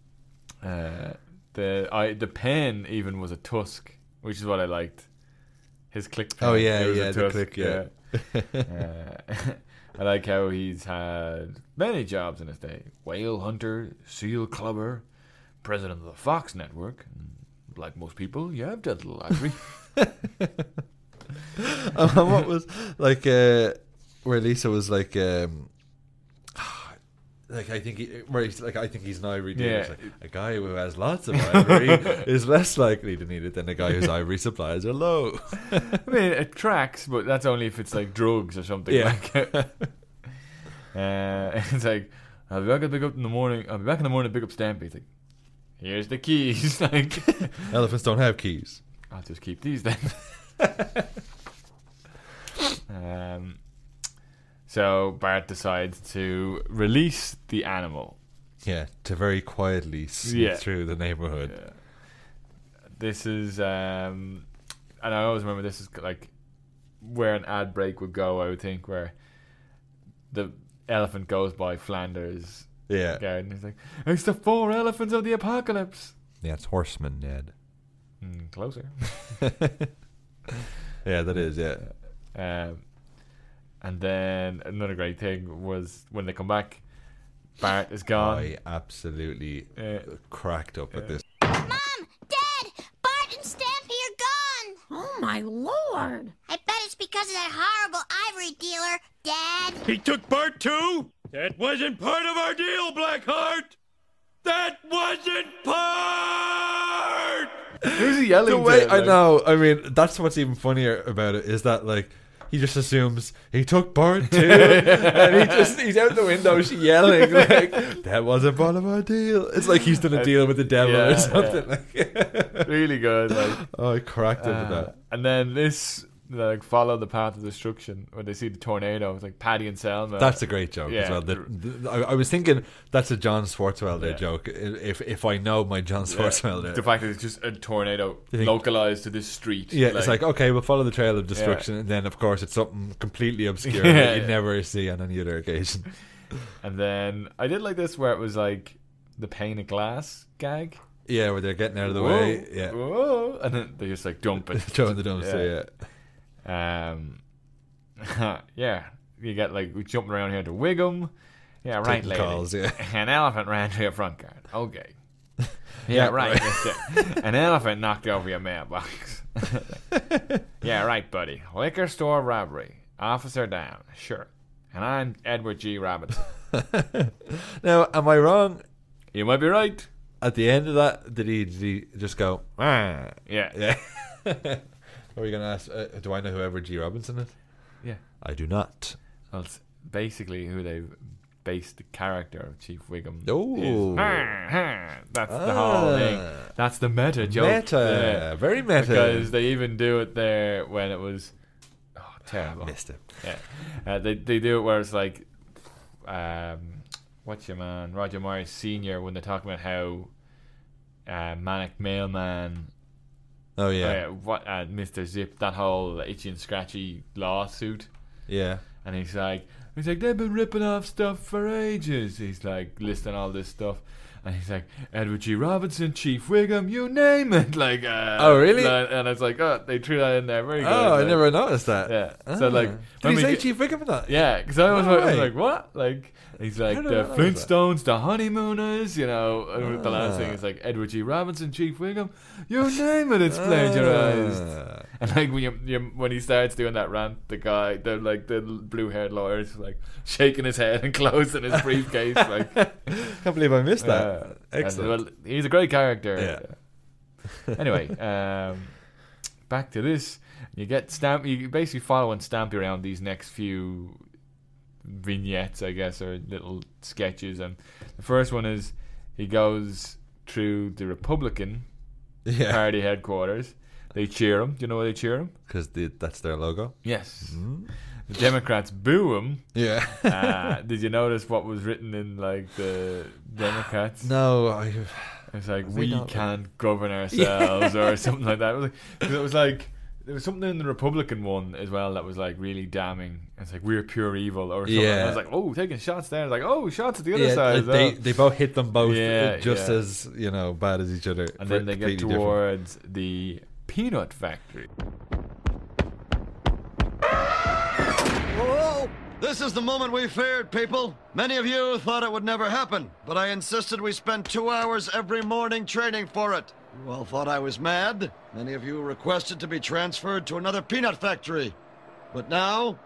the pen even was a tusk, which is what I liked. His click pen. Oh, yeah, it was yeah, a the tusk, click, yeah. I like how he's had many jobs in his day. Whale hunter, seal clubber, president of the Fox Network. And like most people, yeah, I've dealt with ivory. What was like where Lisa was like I think I think he's an ivory dealer. Yeah. It's like, a guy who has lots of ivory is less likely to need it than a guy whose ivory supplies are low. I mean, it tracks, but that's only if it's like drugs or something. Yeah. Like, it's like, I'll be back to pick up in the morning. I'll be back in the morning to pick up Stampy. It's like, here's the keys. Like, elephants don't have keys. I'll just keep these then. So Bart decides to release the animal. Yeah, to very quietly sneak through the neighborhood. Yeah. This is, and I always remember this is like where an ad break would go, I would think, where the elephant goes by Flanders' garden. He's like, it's the 4 elephants of the apocalypse. Yeah, it's horsemen, Ned. Closer. Yeah, that is, yeah. And then another great thing was when they come back, Bart is gone. I absolutely cracked up at this. Mom! Dad! Bart and Stampy are gone! Oh, my Lord! I bet it's because of that horrible ivory dealer, Dad. He took Bart too? That wasn't part of our deal, Blackheart! That wasn't part! Who's he yelling The way to? I Like- know, I mean, that's what's even funnier about it is that, like, he just assumes he took Bart too, and he's out the window yelling like, that wasn't part of our deal. It's like he's done a deal with the devil or something. Like, really good. Like, oh, I cracked up with that. And then this, like, follow the path of destruction when they see the tornado. It's like Paddy and Selma. That's a great joke as well. I was thinking that's a John Swartzwelder joke. If I know my John Swartzwelder, the fact that it's just a tornado localized to this street. Yeah, it's like, okay, we'll follow the trail of destruction, and then of course it's something completely obscure that you never see on any other occasion. And then I did like this where it was like the pane of glass gag. Yeah, where they're getting out of the way. Yeah, whoa, and then they just like dump it, throw in the dumpster. Yeah, you get like we jumping around here to Wiggum. Yeah, right, Taking lady. calls, yeah. An elephant ran to your front yard. Okay. Yeah, right. An elephant knocked over your mailbox. Yeah, right, buddy. Liquor store robbery. Officer down. Sure. And I'm Edward G. Robinson. Now, am I wrong? You might be right. at the end of that, did he just go? Ah. Yeah. What were you going to ask? Do I know who Edward G. Robinson is? Yeah. I do not. Well, it's basically who they based the character of Chief Wiggum. Oh, that's the whole thing. That's the meta joke. Very meta. Because they even do it there when it was terrible. Missed it. Yeah, they do it where it's like, what's your man, Roger Morris Senior, when they're talking about how Manic Mailman. Oh yeah. What Mr. Zip, that whole itchy and scratchy lawsuit. Yeah. And he's like, they've been ripping off stuff for ages. He's like listing all this stuff, and he's like, Edward G. Robinson, Chief Wiggum, you name it. Like, oh really? And it's like, they threw that in there. Very good. Oh, like, I never noticed that. Yeah. So like, did he say Chief Wiggum in that? Yeah, because I was like, what? Like, he's like the Flintstones, the Honeymooners. You know, the last thing is like Edward G. Robinson, Chief Wiggum, you name it, it's plagiarized. And like when he starts doing that rant, the guy, the blue-haired lawyer, is like shaking his head and closing his briefcase. Like, can't believe I missed that. Excellent. Well, he's a great character. Yeah. Anyway, back to this. You get Stamp. You basically following Stampy around these next few vignettes, I guess, or little sketches. And the first one is he goes through the Republican Party headquarters. They cheer him. Do you know why they cheer him? Because that's their logo. Yes. The Democrats boo him. Yeah. Did you notice what was written in like the Democrats? No. It's like, we can't govern ourselves or something like that. It was like there was something in the Republican one as well that was like really damning. It's like, we're pure evil or something. Yeah. I was like, oh, taking shots there. Like, oh, shots at the other side. They both hit them both just as bad as each other. And then they get towards the peanut factory. Whoa! This is the moment we feared, people. Many of you thought it would never happen, but I insisted we spend 2 hours every morning training for it. You all thought I was mad. Many of you requested to be transferred to another peanut factory. But now,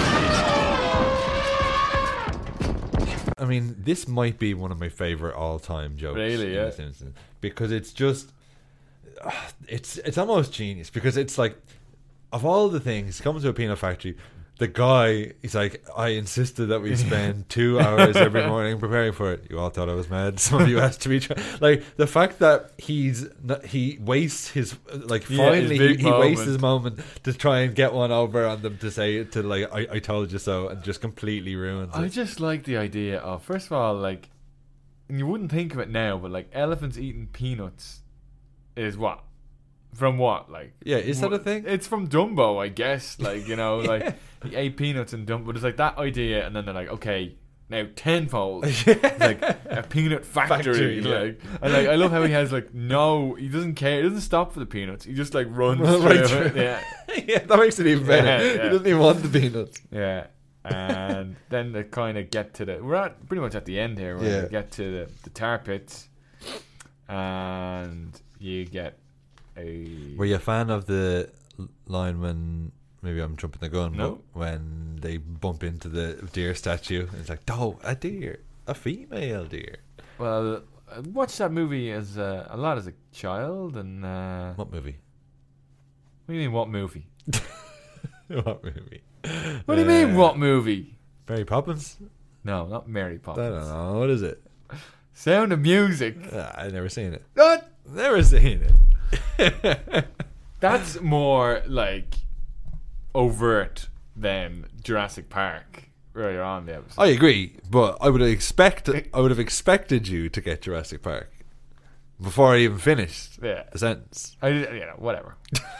I mean, this might be one of my favorite all-time jokes. Really, in this instance, because it's just, it's almost genius. Because it's like, of all the things, comes to a peanut factory. The guy, he's like, I insisted that we spend 2 hours every morning preparing for it. You all thought I was mad. Some of you asked to be like the fact that he wastes his finally he wastes his moment to try and get one over on them to say to like I told you so, and just completely ruins it. I just like the idea of, first of all, like, you wouldn't think of it now, but like elephants eating peanuts is what? From what? Like, yeah, is that a thing? It's from Dumbo, I guess. Like, like he ate peanuts in Dumbo. But it's like that idea, and then they're like, okay, now tenfold. It's like a peanut factory. Like, and like, I love how he has like he doesn't care. He doesn't stop for the peanuts. He just like runs right through it. Yeah, yeah, that makes it even better. Yeah. He doesn't even want the peanuts. Yeah, and then they kind of get to we're at pretty much at the end here. Where they get to the tar pits, and you get. Were you a fan of the line when, maybe I'm jumping the gun, no, but when they bump into the deer statue, it's like, oh, a deer, a female deer. Well, I watched that movie as a lot as a child, and what movie? What do you mean, what movie? What movie? What do you mean, what movie? Mary Poppins? No, not Mary Poppins. I don't know. What is it? Sound of Music. I've never seen it. What? Never seen it. That's more like overt than Jurassic Park earlier on the episode. I agree, but I would have expected you to get Jurassic Park before I even finished the sentence. Whatever.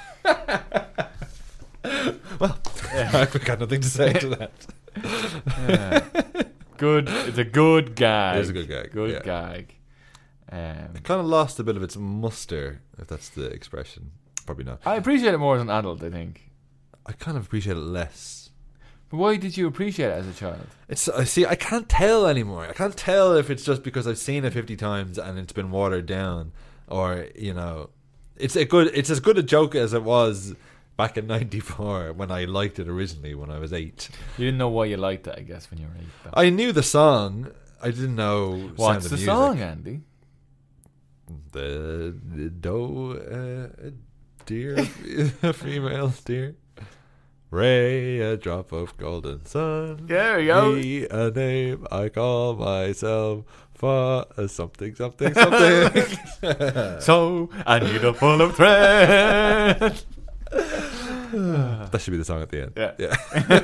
Well, I've got nothing to say to that. Good. It's a good gag. It is a good gag. Good gag. It kind of lost a bit of its muster, if that's the expression. Probably not. I appreciate it more as an adult, I think. I kind of appreciate it less. But why did you appreciate it as a child? I can't tell anymore. I can't tell if it's just because I've seen it 50 times and it's been watered down, or it's as good a joke as it was back in '94 when I liked it originally when I was 8. You didn't know why you liked it, I guess, when you were 8. Though. I knew the song. I didn't know. What's the song, Andy? the doe, deer, a female deer. Ray, a drop of golden sun. There we go. Me, a name I call myself. For something, something, something. So I need a full of thread. That should be the song at the end. Yeah.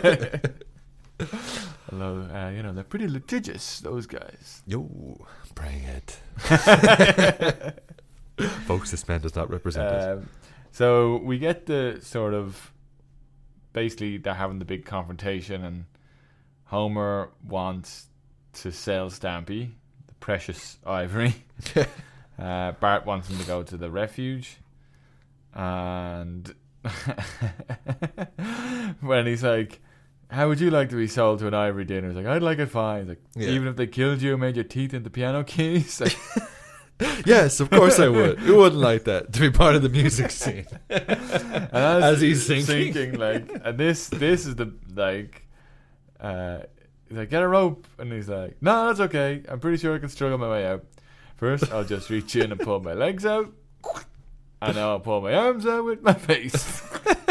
Although, they're pretty litigious, those guys. Yo, bring it. Folks, this man does not represent us. So we get the sort of, basically they're having the big confrontation, and Homer wants to sell Stampy, the precious ivory. Bart wants him to go to the refuge, and when he's like, how would you like to be sold to an ivory dealer? He's like, I'd like it fine. He's like, even if they killed you and made your teeth into piano keys? Like, yes, of course I would. Who wouldn't like that, to be part of the music scene? And as he's singing. Like, and this is the, like, he's like, get a rope. And he's like, no, that's okay. I'm pretty sure I can struggle my way out. First, I'll just reach in and pull my legs out. And now I'll pull my arms out with my face.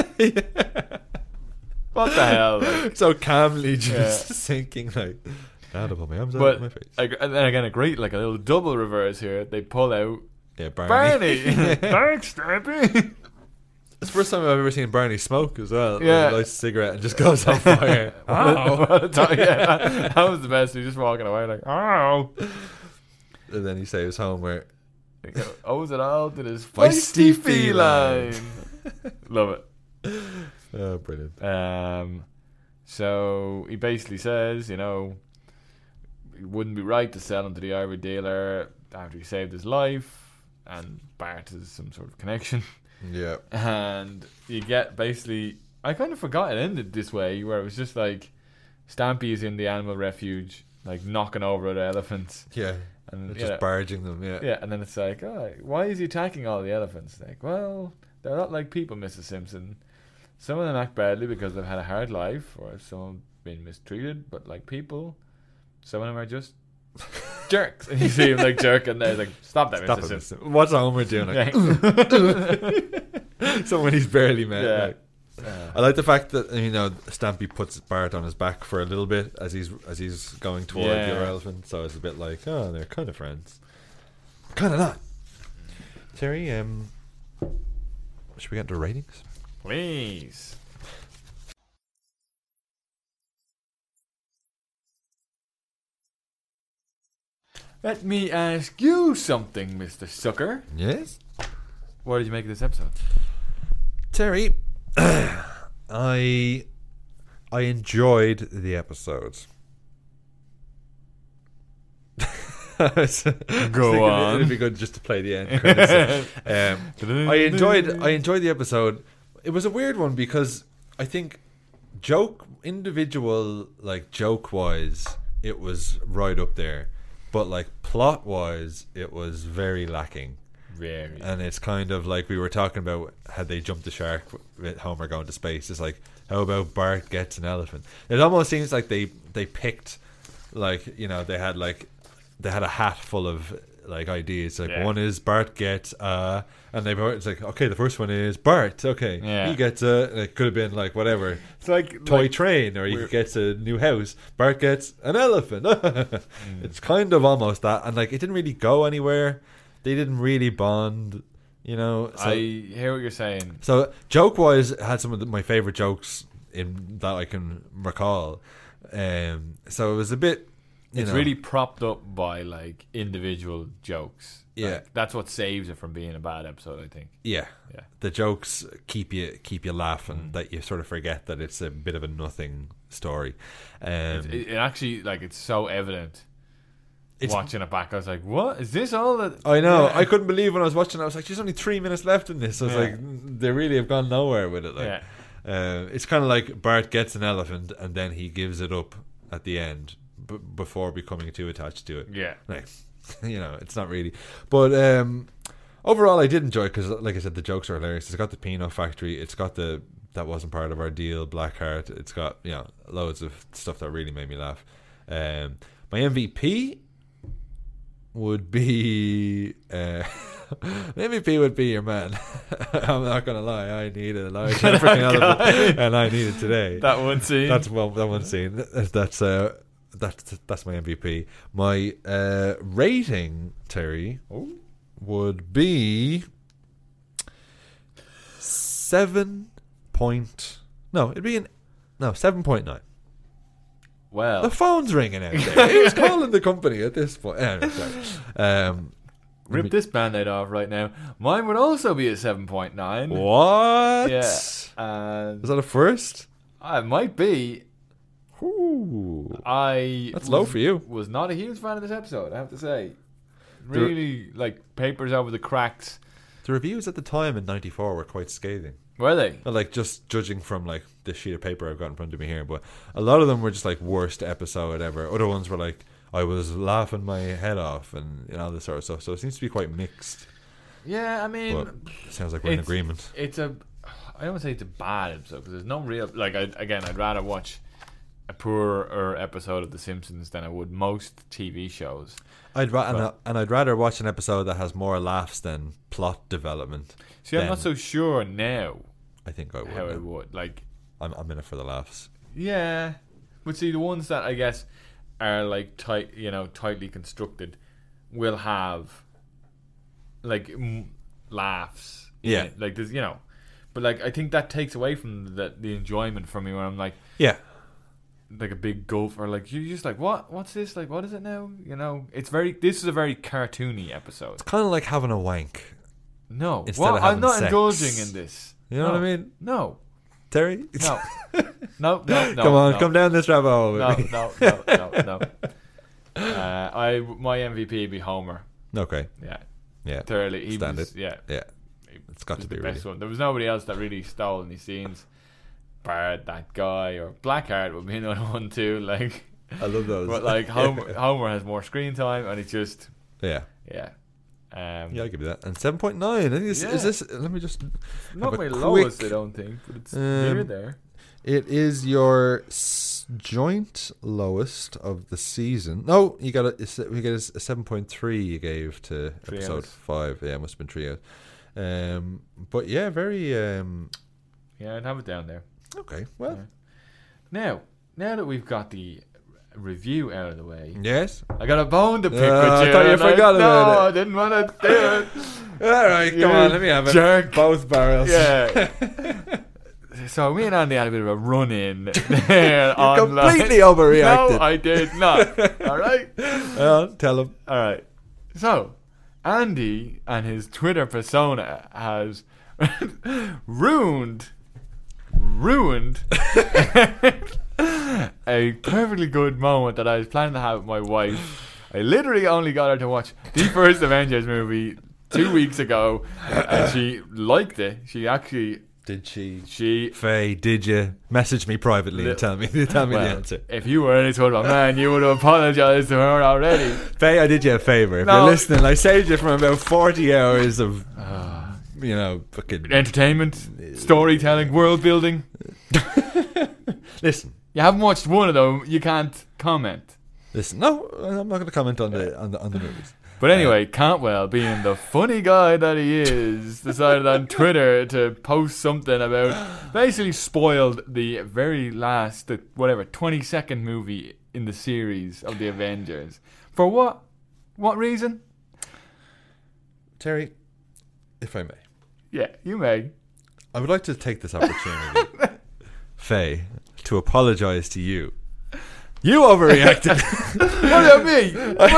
What the hell? Like, so calmly just sinking, like, now to pull my arms out with my face. And then again, a little double reverse here. They pull out Barney. Thanks, Stampy. It's the first time I've ever seen Barney smoke as well. Yeah. He lights a cigarette and just goes on fire. That was the best. He's just walking away like, oh. And then he saves Homer. Owes it all to this feisty feline. Love it. Oh, brilliant. So he basically says, it wouldn't be right to sell him to the ivory dealer after he saved his life, and Bart has some sort of connection. Yeah. And you get basically, I kind of forgot it ended this way, where it was just like Stampy is in the animal refuge, like knocking over other elephants. Yeah. And just barging them, Yeah, and then it's like, why is he attacking all the elephants? Like, well, they're not like people, Mrs. Simpson. Some of them act badly because they've had a hard life, or some have been mistreated, but like people, some of them are just jerks. And you see him like jerking there, like, stop that, Mrs. Simpson. What's Homer doing? Like, so when he's barely met. Yeah. Like, I like the fact that Stampy puts Bart on his back for a little bit as he's going toward the other elephant. So it's a bit like, they're kind of friends, kind of not. Terry, should we get into ratings? Please. Let me ask you something, Mr. Sucker. Yes? What did you make of this episode? Terry, I enjoyed the episode. Go on. It'd be good just to play the end credits. I enjoyed the episode. It was a weird one because I think individual joke wise, it was right up there, but like plot wise, it was very lacking. Very. And it's kind of like we were talking about, had they jumped the shark with Homer going to space. It's like, how about Bart gets an elephant? It almost seems like they picked, they had a hat full of ideas. One is Bart gets and it's like, okay, the first one is Bart. Okay, he gets it could have been whatever. It's like toy train, or he gets a new house. Bart gets an elephant. It's kind of almost that, and it didn't really go anywhere. They didn't really bond, So, I hear what you're saying. So, joke-wise, it had some of my favorite jokes in that I can recall. So it was a bit, it's really propped up by individual jokes. Yeah, that's what saves it from being a bad episode, I think. Yeah. The jokes keep you laughing, that you sort of forget that it's a bit of a nothing story. It actually it's so evident. Watching it back, I was like, what? Is this all that... I know. Yeah. I couldn't believe when I was watching it. I was like, there's only 3 minutes left in this. I was like, they really have gone nowhere with it. It's kind of like Bart gets an elephant and then he gives it up at the end before becoming too attached to it. Yeah. It's not really. But overall, I did enjoy it because, like I said, the jokes are hilarious. It's got the Peanut Factory. It's got the That Wasn't Part of Our Deal, Blackheart. It's got, loads of stuff that really made me laugh. My MVP... would be maybe P would be your man. I'm not gonna lie, I needed a large African elephant, and I need it today. That one scene. That one scene. That's my MVP. My rating, Terry, would be 7.9. Well, the phone's ringing out there. Who's calling the company at this point? Anyway, sorry. Rip this band-aid off right now. Mine would also be a 7.9. What? Yeah. Is that a first? It might be. Ooh. That's low for you. Was not a huge fan of this episode, I have to say. Really, papers over the cracks. The reviews at the time in '94 were quite scathing. Were they? Just judging from this sheet of paper I've got in front of me here, but a lot of them were just worst episode ever. Other ones were I was laughing my head off and all this sort of stuff. So it seems to be quite mixed. Yeah, I mean, but it sounds like we're in agreement. I don't want to say it's a bad episode because there's no real I'd rather watch a poorer episode of The Simpsons than I would most TV shows. I'd rather watch an episode that has more laughs than plot development. See, I'm not so sure now. I think I would. How it would I'm in it for the laughs. Yeah, but see, the ones that I guess are tightly constructed will have laughs. Yeah, there's but I think that takes away from the enjoyment from me when I'm yeah. A big gulf, or you're just what's this? What is it now? This is a very cartoony episode. It's kind of like having a wank. No, I'm not sex. Indulging in this. You know what I mean? No, Terry. No. Come on, come down this rabbit hole with me. No. My MVP would be Homer. Okay. Yeah. Thoroughly. He Standard. was, yeah. It's got to be the really. best one. There was nobody else that really stole any scenes. Bard, that guy, or Blackheart would be another one too. I love those. But Homer has more screen time, and it's just yeah. I'll give you that. And 7.9. I think is this? Let me just not my lowest. I don't think, but it's near there. It is your joint lowest of the season. No, we got a 7.3. You gave to episode 5. Yeah, it must have been 3 out. But yeah, very. Yeah, I'd have it down there. Okay, well. Now that we've got the review out of the way. Yes? I got a bone to pick with you. I thought you forgot about it. No, I didn't want to do it. Alright, come on, let me have it. Jerk. Both barrels. Yeah. So me and Andy had a bit of a run-in there. Completely overreacted. No, I did not. Alright? Well, tell him. Alright. So, Andy and his Twitter persona has ruined a perfectly good moment that I was planning to have with my wife. I literally only got her to watch the first Avengers movie 2 weeks ago, and she liked it. She actually did. Faye, did you message me privately and tell me the answer? If you were any sort of a man, you would have apologized to her already. Faye, I did you a favor. If you're listening, I saved you from about 40 hours of fucking entertainment, storytelling, world building. Listen, you haven't watched one of them, you can't comment. Listen, no, I'm not going to comment on the movies. But anyway, Cantwell, being the funny guy that he is, decided on Twitter to post something about, basically spoiled the very last 20-second movie in the series of the Avengers. For what reason? Terry, if I may. Yeah, you may. I would like to take this opportunity, Faye, to apologise to you. You overreacted. What about me? What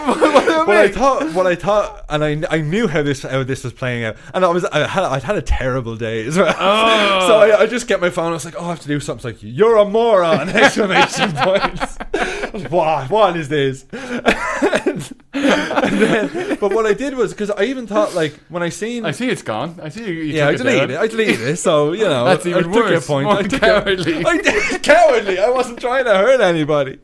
I thought, and I knew how this was playing out, and I'd had a terrible day as well. Oh. So I just get my phone. I was like, I have to do something. It's like, you're a moron! Exclamation points. I was like, what is this? But what I did was, because I even thought, when I see it's gone. I see you. Yeah, I deleted it. So that's even worse. Took a point. More cowardly. I did cowardly. I wasn't trying to hurt anybody.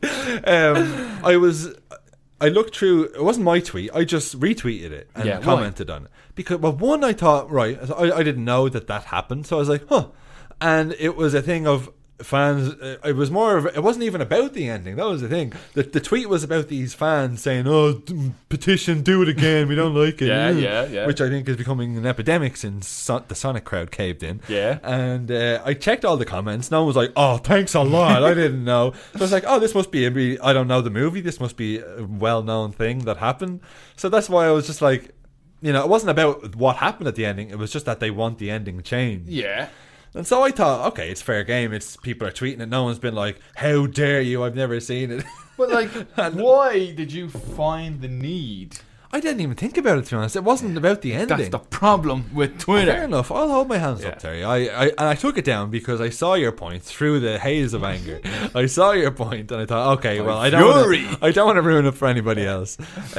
I looked through. It wasn't my tweet. I just retweeted it and commented on it because, one, I thought, right, I didn't know that happened, so I was like, huh, and it was a thing of fans, it was more of, it wasn't even about the ending. That was the thing. The tweet was about these fans saying, "Oh, petition, do it again. We don't like it." yeah. Which I think is becoming an epidemic since the Sonic crowd caved in. Yeah. And I checked all the comments. No one was like, "Oh, thanks a lot. I didn't know." So I was like, "Oh, this must be I don't know the movie. This must be a well-known thing that happened." So that's why I was just like, you know, it wasn't about what happened at the ending. It was just that they want the ending changed. Yeah. And so I thought, okay, it's fair game. It's people are tweeting it. No one's been like, "How dare you? I've never seen it." But like, why did you find the need? I didn't even think about it, to be honest. It wasn't about the ending. That's the problem with Twitter. Fair enough. I'll hold my hands up, Terry. I took it down because I saw your point through the haze of anger. I saw your point and I thought, okay, well, I don't want to ruin it for anybody else.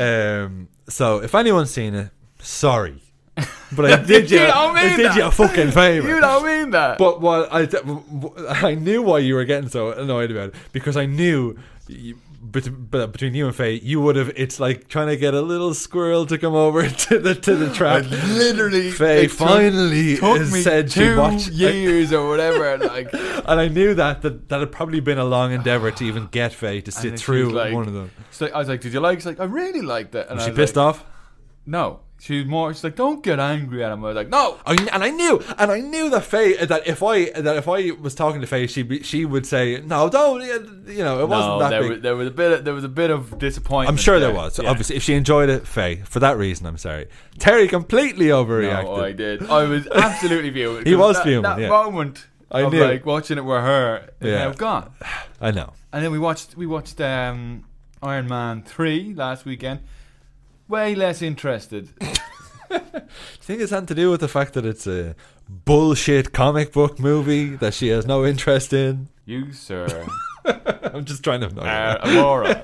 So if anyone's seen it, sorry. But I did you a fucking favour. You don't mean that. But what I knew why you were getting so annoyed about it, because I knew between you and Faye, you would have. It's like trying to get a little squirrel to come over to the trap. Literally, Faye finally said she watched 2 years or whatever. Like, and I knew that had probably been a long endeavour to even get Faye to sit through one of them. So I was like, "Did you like?" She's like, "I really liked it." And was she pissed off? No. She's like, "Don't get angry at him." I was like, "No." And I knew that Faye, that if I was talking to Faye, she would say, "No, don't." You know, it wasn't that big. There was a bit of disappointment. I'm sure there was. So obviously, if she enjoyed it, Faye, for that reason, I'm sorry. Terry completely overreacted. No, I did. I was absolutely fuming. He was fuming. That moment of knew. like watching it with her is now gone. I know. And then we watched Iron Man 3 last weekend. Way less interested. Do you think it's something to do with the fact that it's a bullshit comic book movie that she has no interest in? You, sir. I'm just trying to annoy a moron.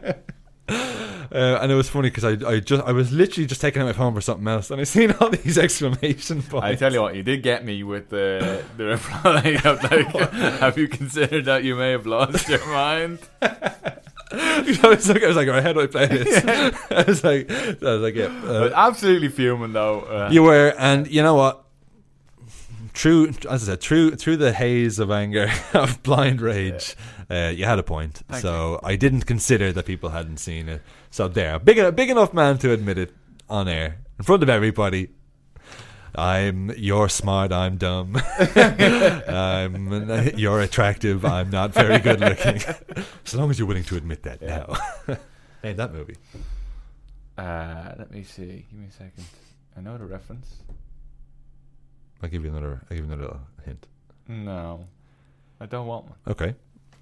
And it was funny because I was literally just taking out my phone for something else, and I seen all these exclamation points. I tell you what, you did get me with the reply of like, "Have you considered that you may have lost your mind?" I was like, "How do I play this?" I was like, "Yeah." Absolutely fuming though. You were, and you know what? As I said, through the haze of anger, of blind rage, you had a point. Thank you. I didn't consider that people hadn't seen it. So there, big enough man to admit it on air in front of everybody. You're smart, I'm dumb. You're attractive, I'm not very good looking. So long as you're willing to admit that now. Name that movie. Let me see. Give me a second. I know the reference. I'll give you another little hint. No, I don't want one. Okay.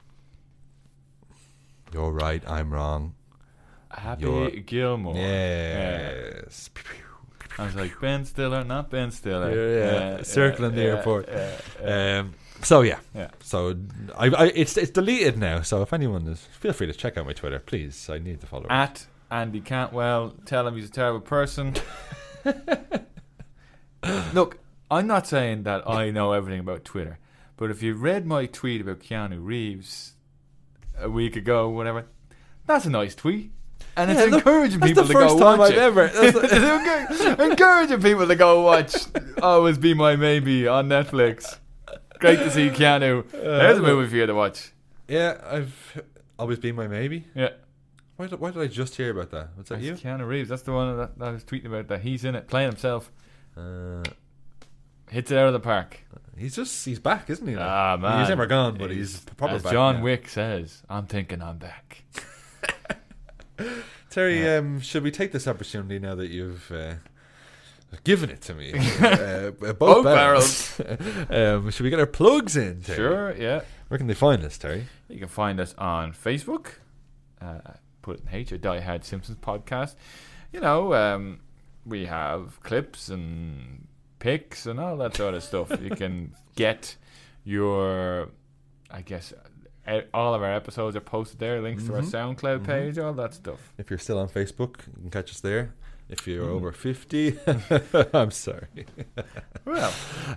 You're right, I'm wrong. Happy Gilmore. Yes. Yeah. I was like, Ben Stiller, not Ben Stiller. Yeah. Circling the airport. So yeah. So it's deleted now. So if anyone is, feel free to check out my Twitter, please. I need to follow at Andy Cantwell. Tell him he's a terrible person. Look, I'm not saying that I know everything about Twitter, but if you read my tweet about Keanu Reeves a week ago, whatever, that's a nice tweet. And it's encouraging people to go watch it. It's encouraging people to go watch Always Be My Maybe on Netflix. Great to see Keanu. There's a movie for you to watch. Yeah, I've Always Been My Maybe. Yeah. Why did I just hear about that? What's that? You? Keanu Reeves. That's the one that I was tweeting about. That he's in it, playing himself. Hits it out of the park. He's back, isn't he? Ah, man. He's never gone, but he's probably back. As John Wick says, I'm thinking I'm back. Terry, should we take this opportunity now that you've given it to me? Both barrels. Should we get our plugs in, Terry? Sure, yeah. Where can they find us, Terry? You can find us on Facebook. Put it in H, a Die Hard Simpsons podcast. You know, we have clips and pics and all that sort of stuff. You can get your, I guess, all of our episodes are posted there, links to our SoundCloud page, all that stuff. If you're still on Facebook, you can catch us there. If you're over 50, I'm sorry. Well,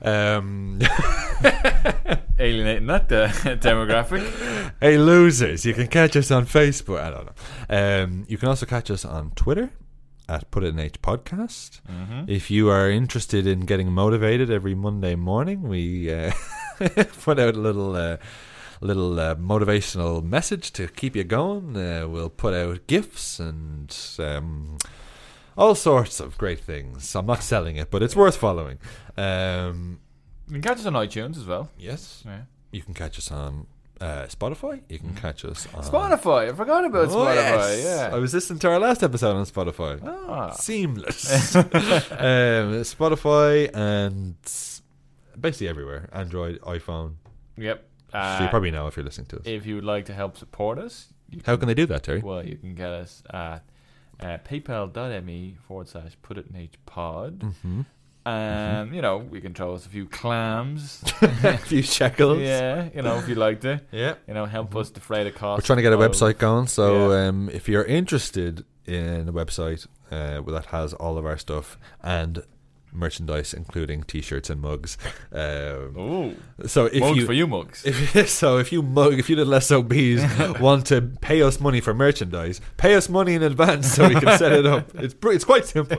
alienating that demographic. Hey, losers, you can catch us on Facebook. I don't know. You can also catch us on Twitter at Put It in H Podcast. If you are interested in getting motivated every Monday morning, we put out a little motivational message to keep you going. We'll put out gifts and all sorts of great things. I'm not selling it, but it's worth following. You can catch us on iTunes as well. Yes. Yeah. You can catch us on Spotify. You can catch us on Spotify. I forgot about Spotify. Yes. Yeah. I was listening to our last episode on Spotify. Seamless. Spotify and basically everywhere. Android, iPhone. Yep. So you probably know if you're listening to us. If you would like to help support us, how can they do that, Terry? Well, you can get us at paypal.me/putitnhpod. You know, we can throw us a few clams, a few shekels. Yeah, you know, if you'd like to. Yeah. You know, help us defray the cost. We're trying to get a website going, so if you're interested in a website that has all of our stuff and merchandise, including T-shirts and mugs. So if mugs you for you mugs. If you little SOBs want to pay us money for merchandise, pay us money in advance so we can set it up. It's quite simple.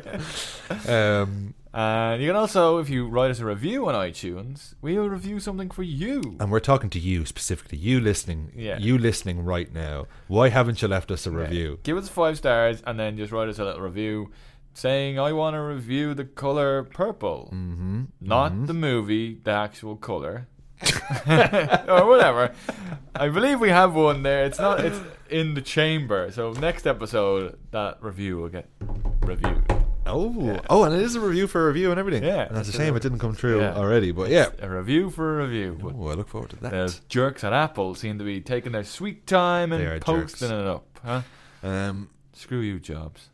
And you can also, if you write us a review on iTunes, we'll review something for you. And we're talking to you specifically, you listening, you listening right now. Why haven't you left us a review? Give us 5 stars and then just write us a little review saying, I want to review the color purple. Not the movie, the actual color. Or whatever. I believe we have one there. It's in the chamber. So next episode, that review will get reviewed. And it is a review for a review and everything. Yeah. And that's a shame it didn't come true already. But yeah. It's a review for a review. I look forward to that. The jerks at Apple seem to be taking their sweet time and posting it up. Huh? Screw you, Jobs.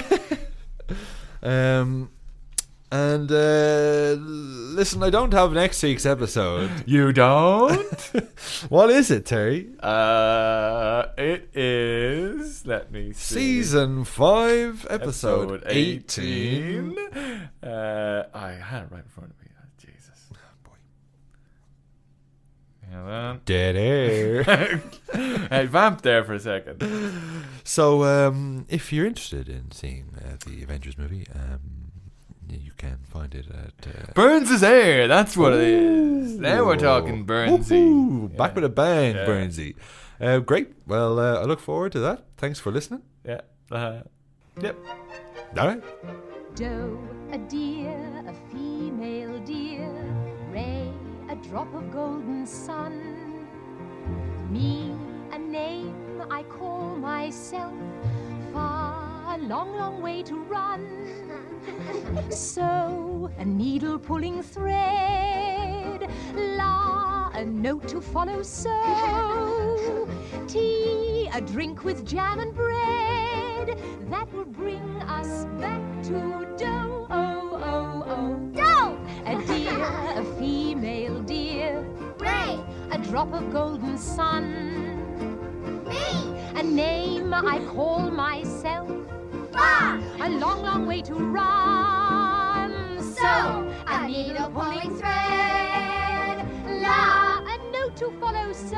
Listen, I don't have next week's episode. You don't? What is it, Terry? It is, let me see, Season 5, episode 18. I had it right in front of me. Oh, Jesus. Boy. Dead air. Hey, vamp there for a second. So, if you're interested in seeing the Avengers movie, you can find it at Burns' Air. That's what it is. Now we're talking Burnsy. Back with a bang, Burnsy. Great. Well, I look forward to that. Thanks for listening. Yeah. Yep. All right. Doe, a deer, a female deer. Ray, a drop of golden sun. Me, a name I call myself. Far, a long, long way to run. So, a needle pulling thread. La, a note to follow. So, tea, a drink with jam and bread. That will bring us back to dough. Oh, oh, oh. Dough! A deer, a female deer. Ray, a drop of golden sun. Me, a name I call myself. Far, a long, long way to run. So, a needle pulling thread. La, a note to follow. So,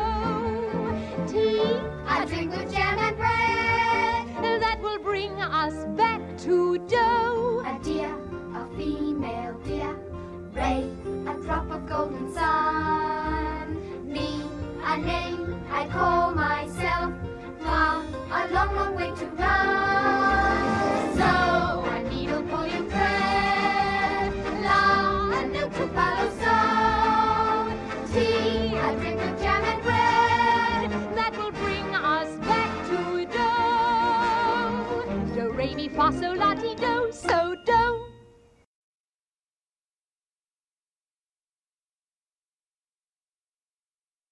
tea, a drink with jam and bread. That will bring us back to dough. A deer, a female deer. Ray, a drop of golden sun. Me, a name I call myself. Far, a long, long way to run. So, a needle pulling thread. La, a note to follow. So, tea, a drink of jam and bread. That will bring us back to dough. Do, re, mi, fa, sol, la, ti, do.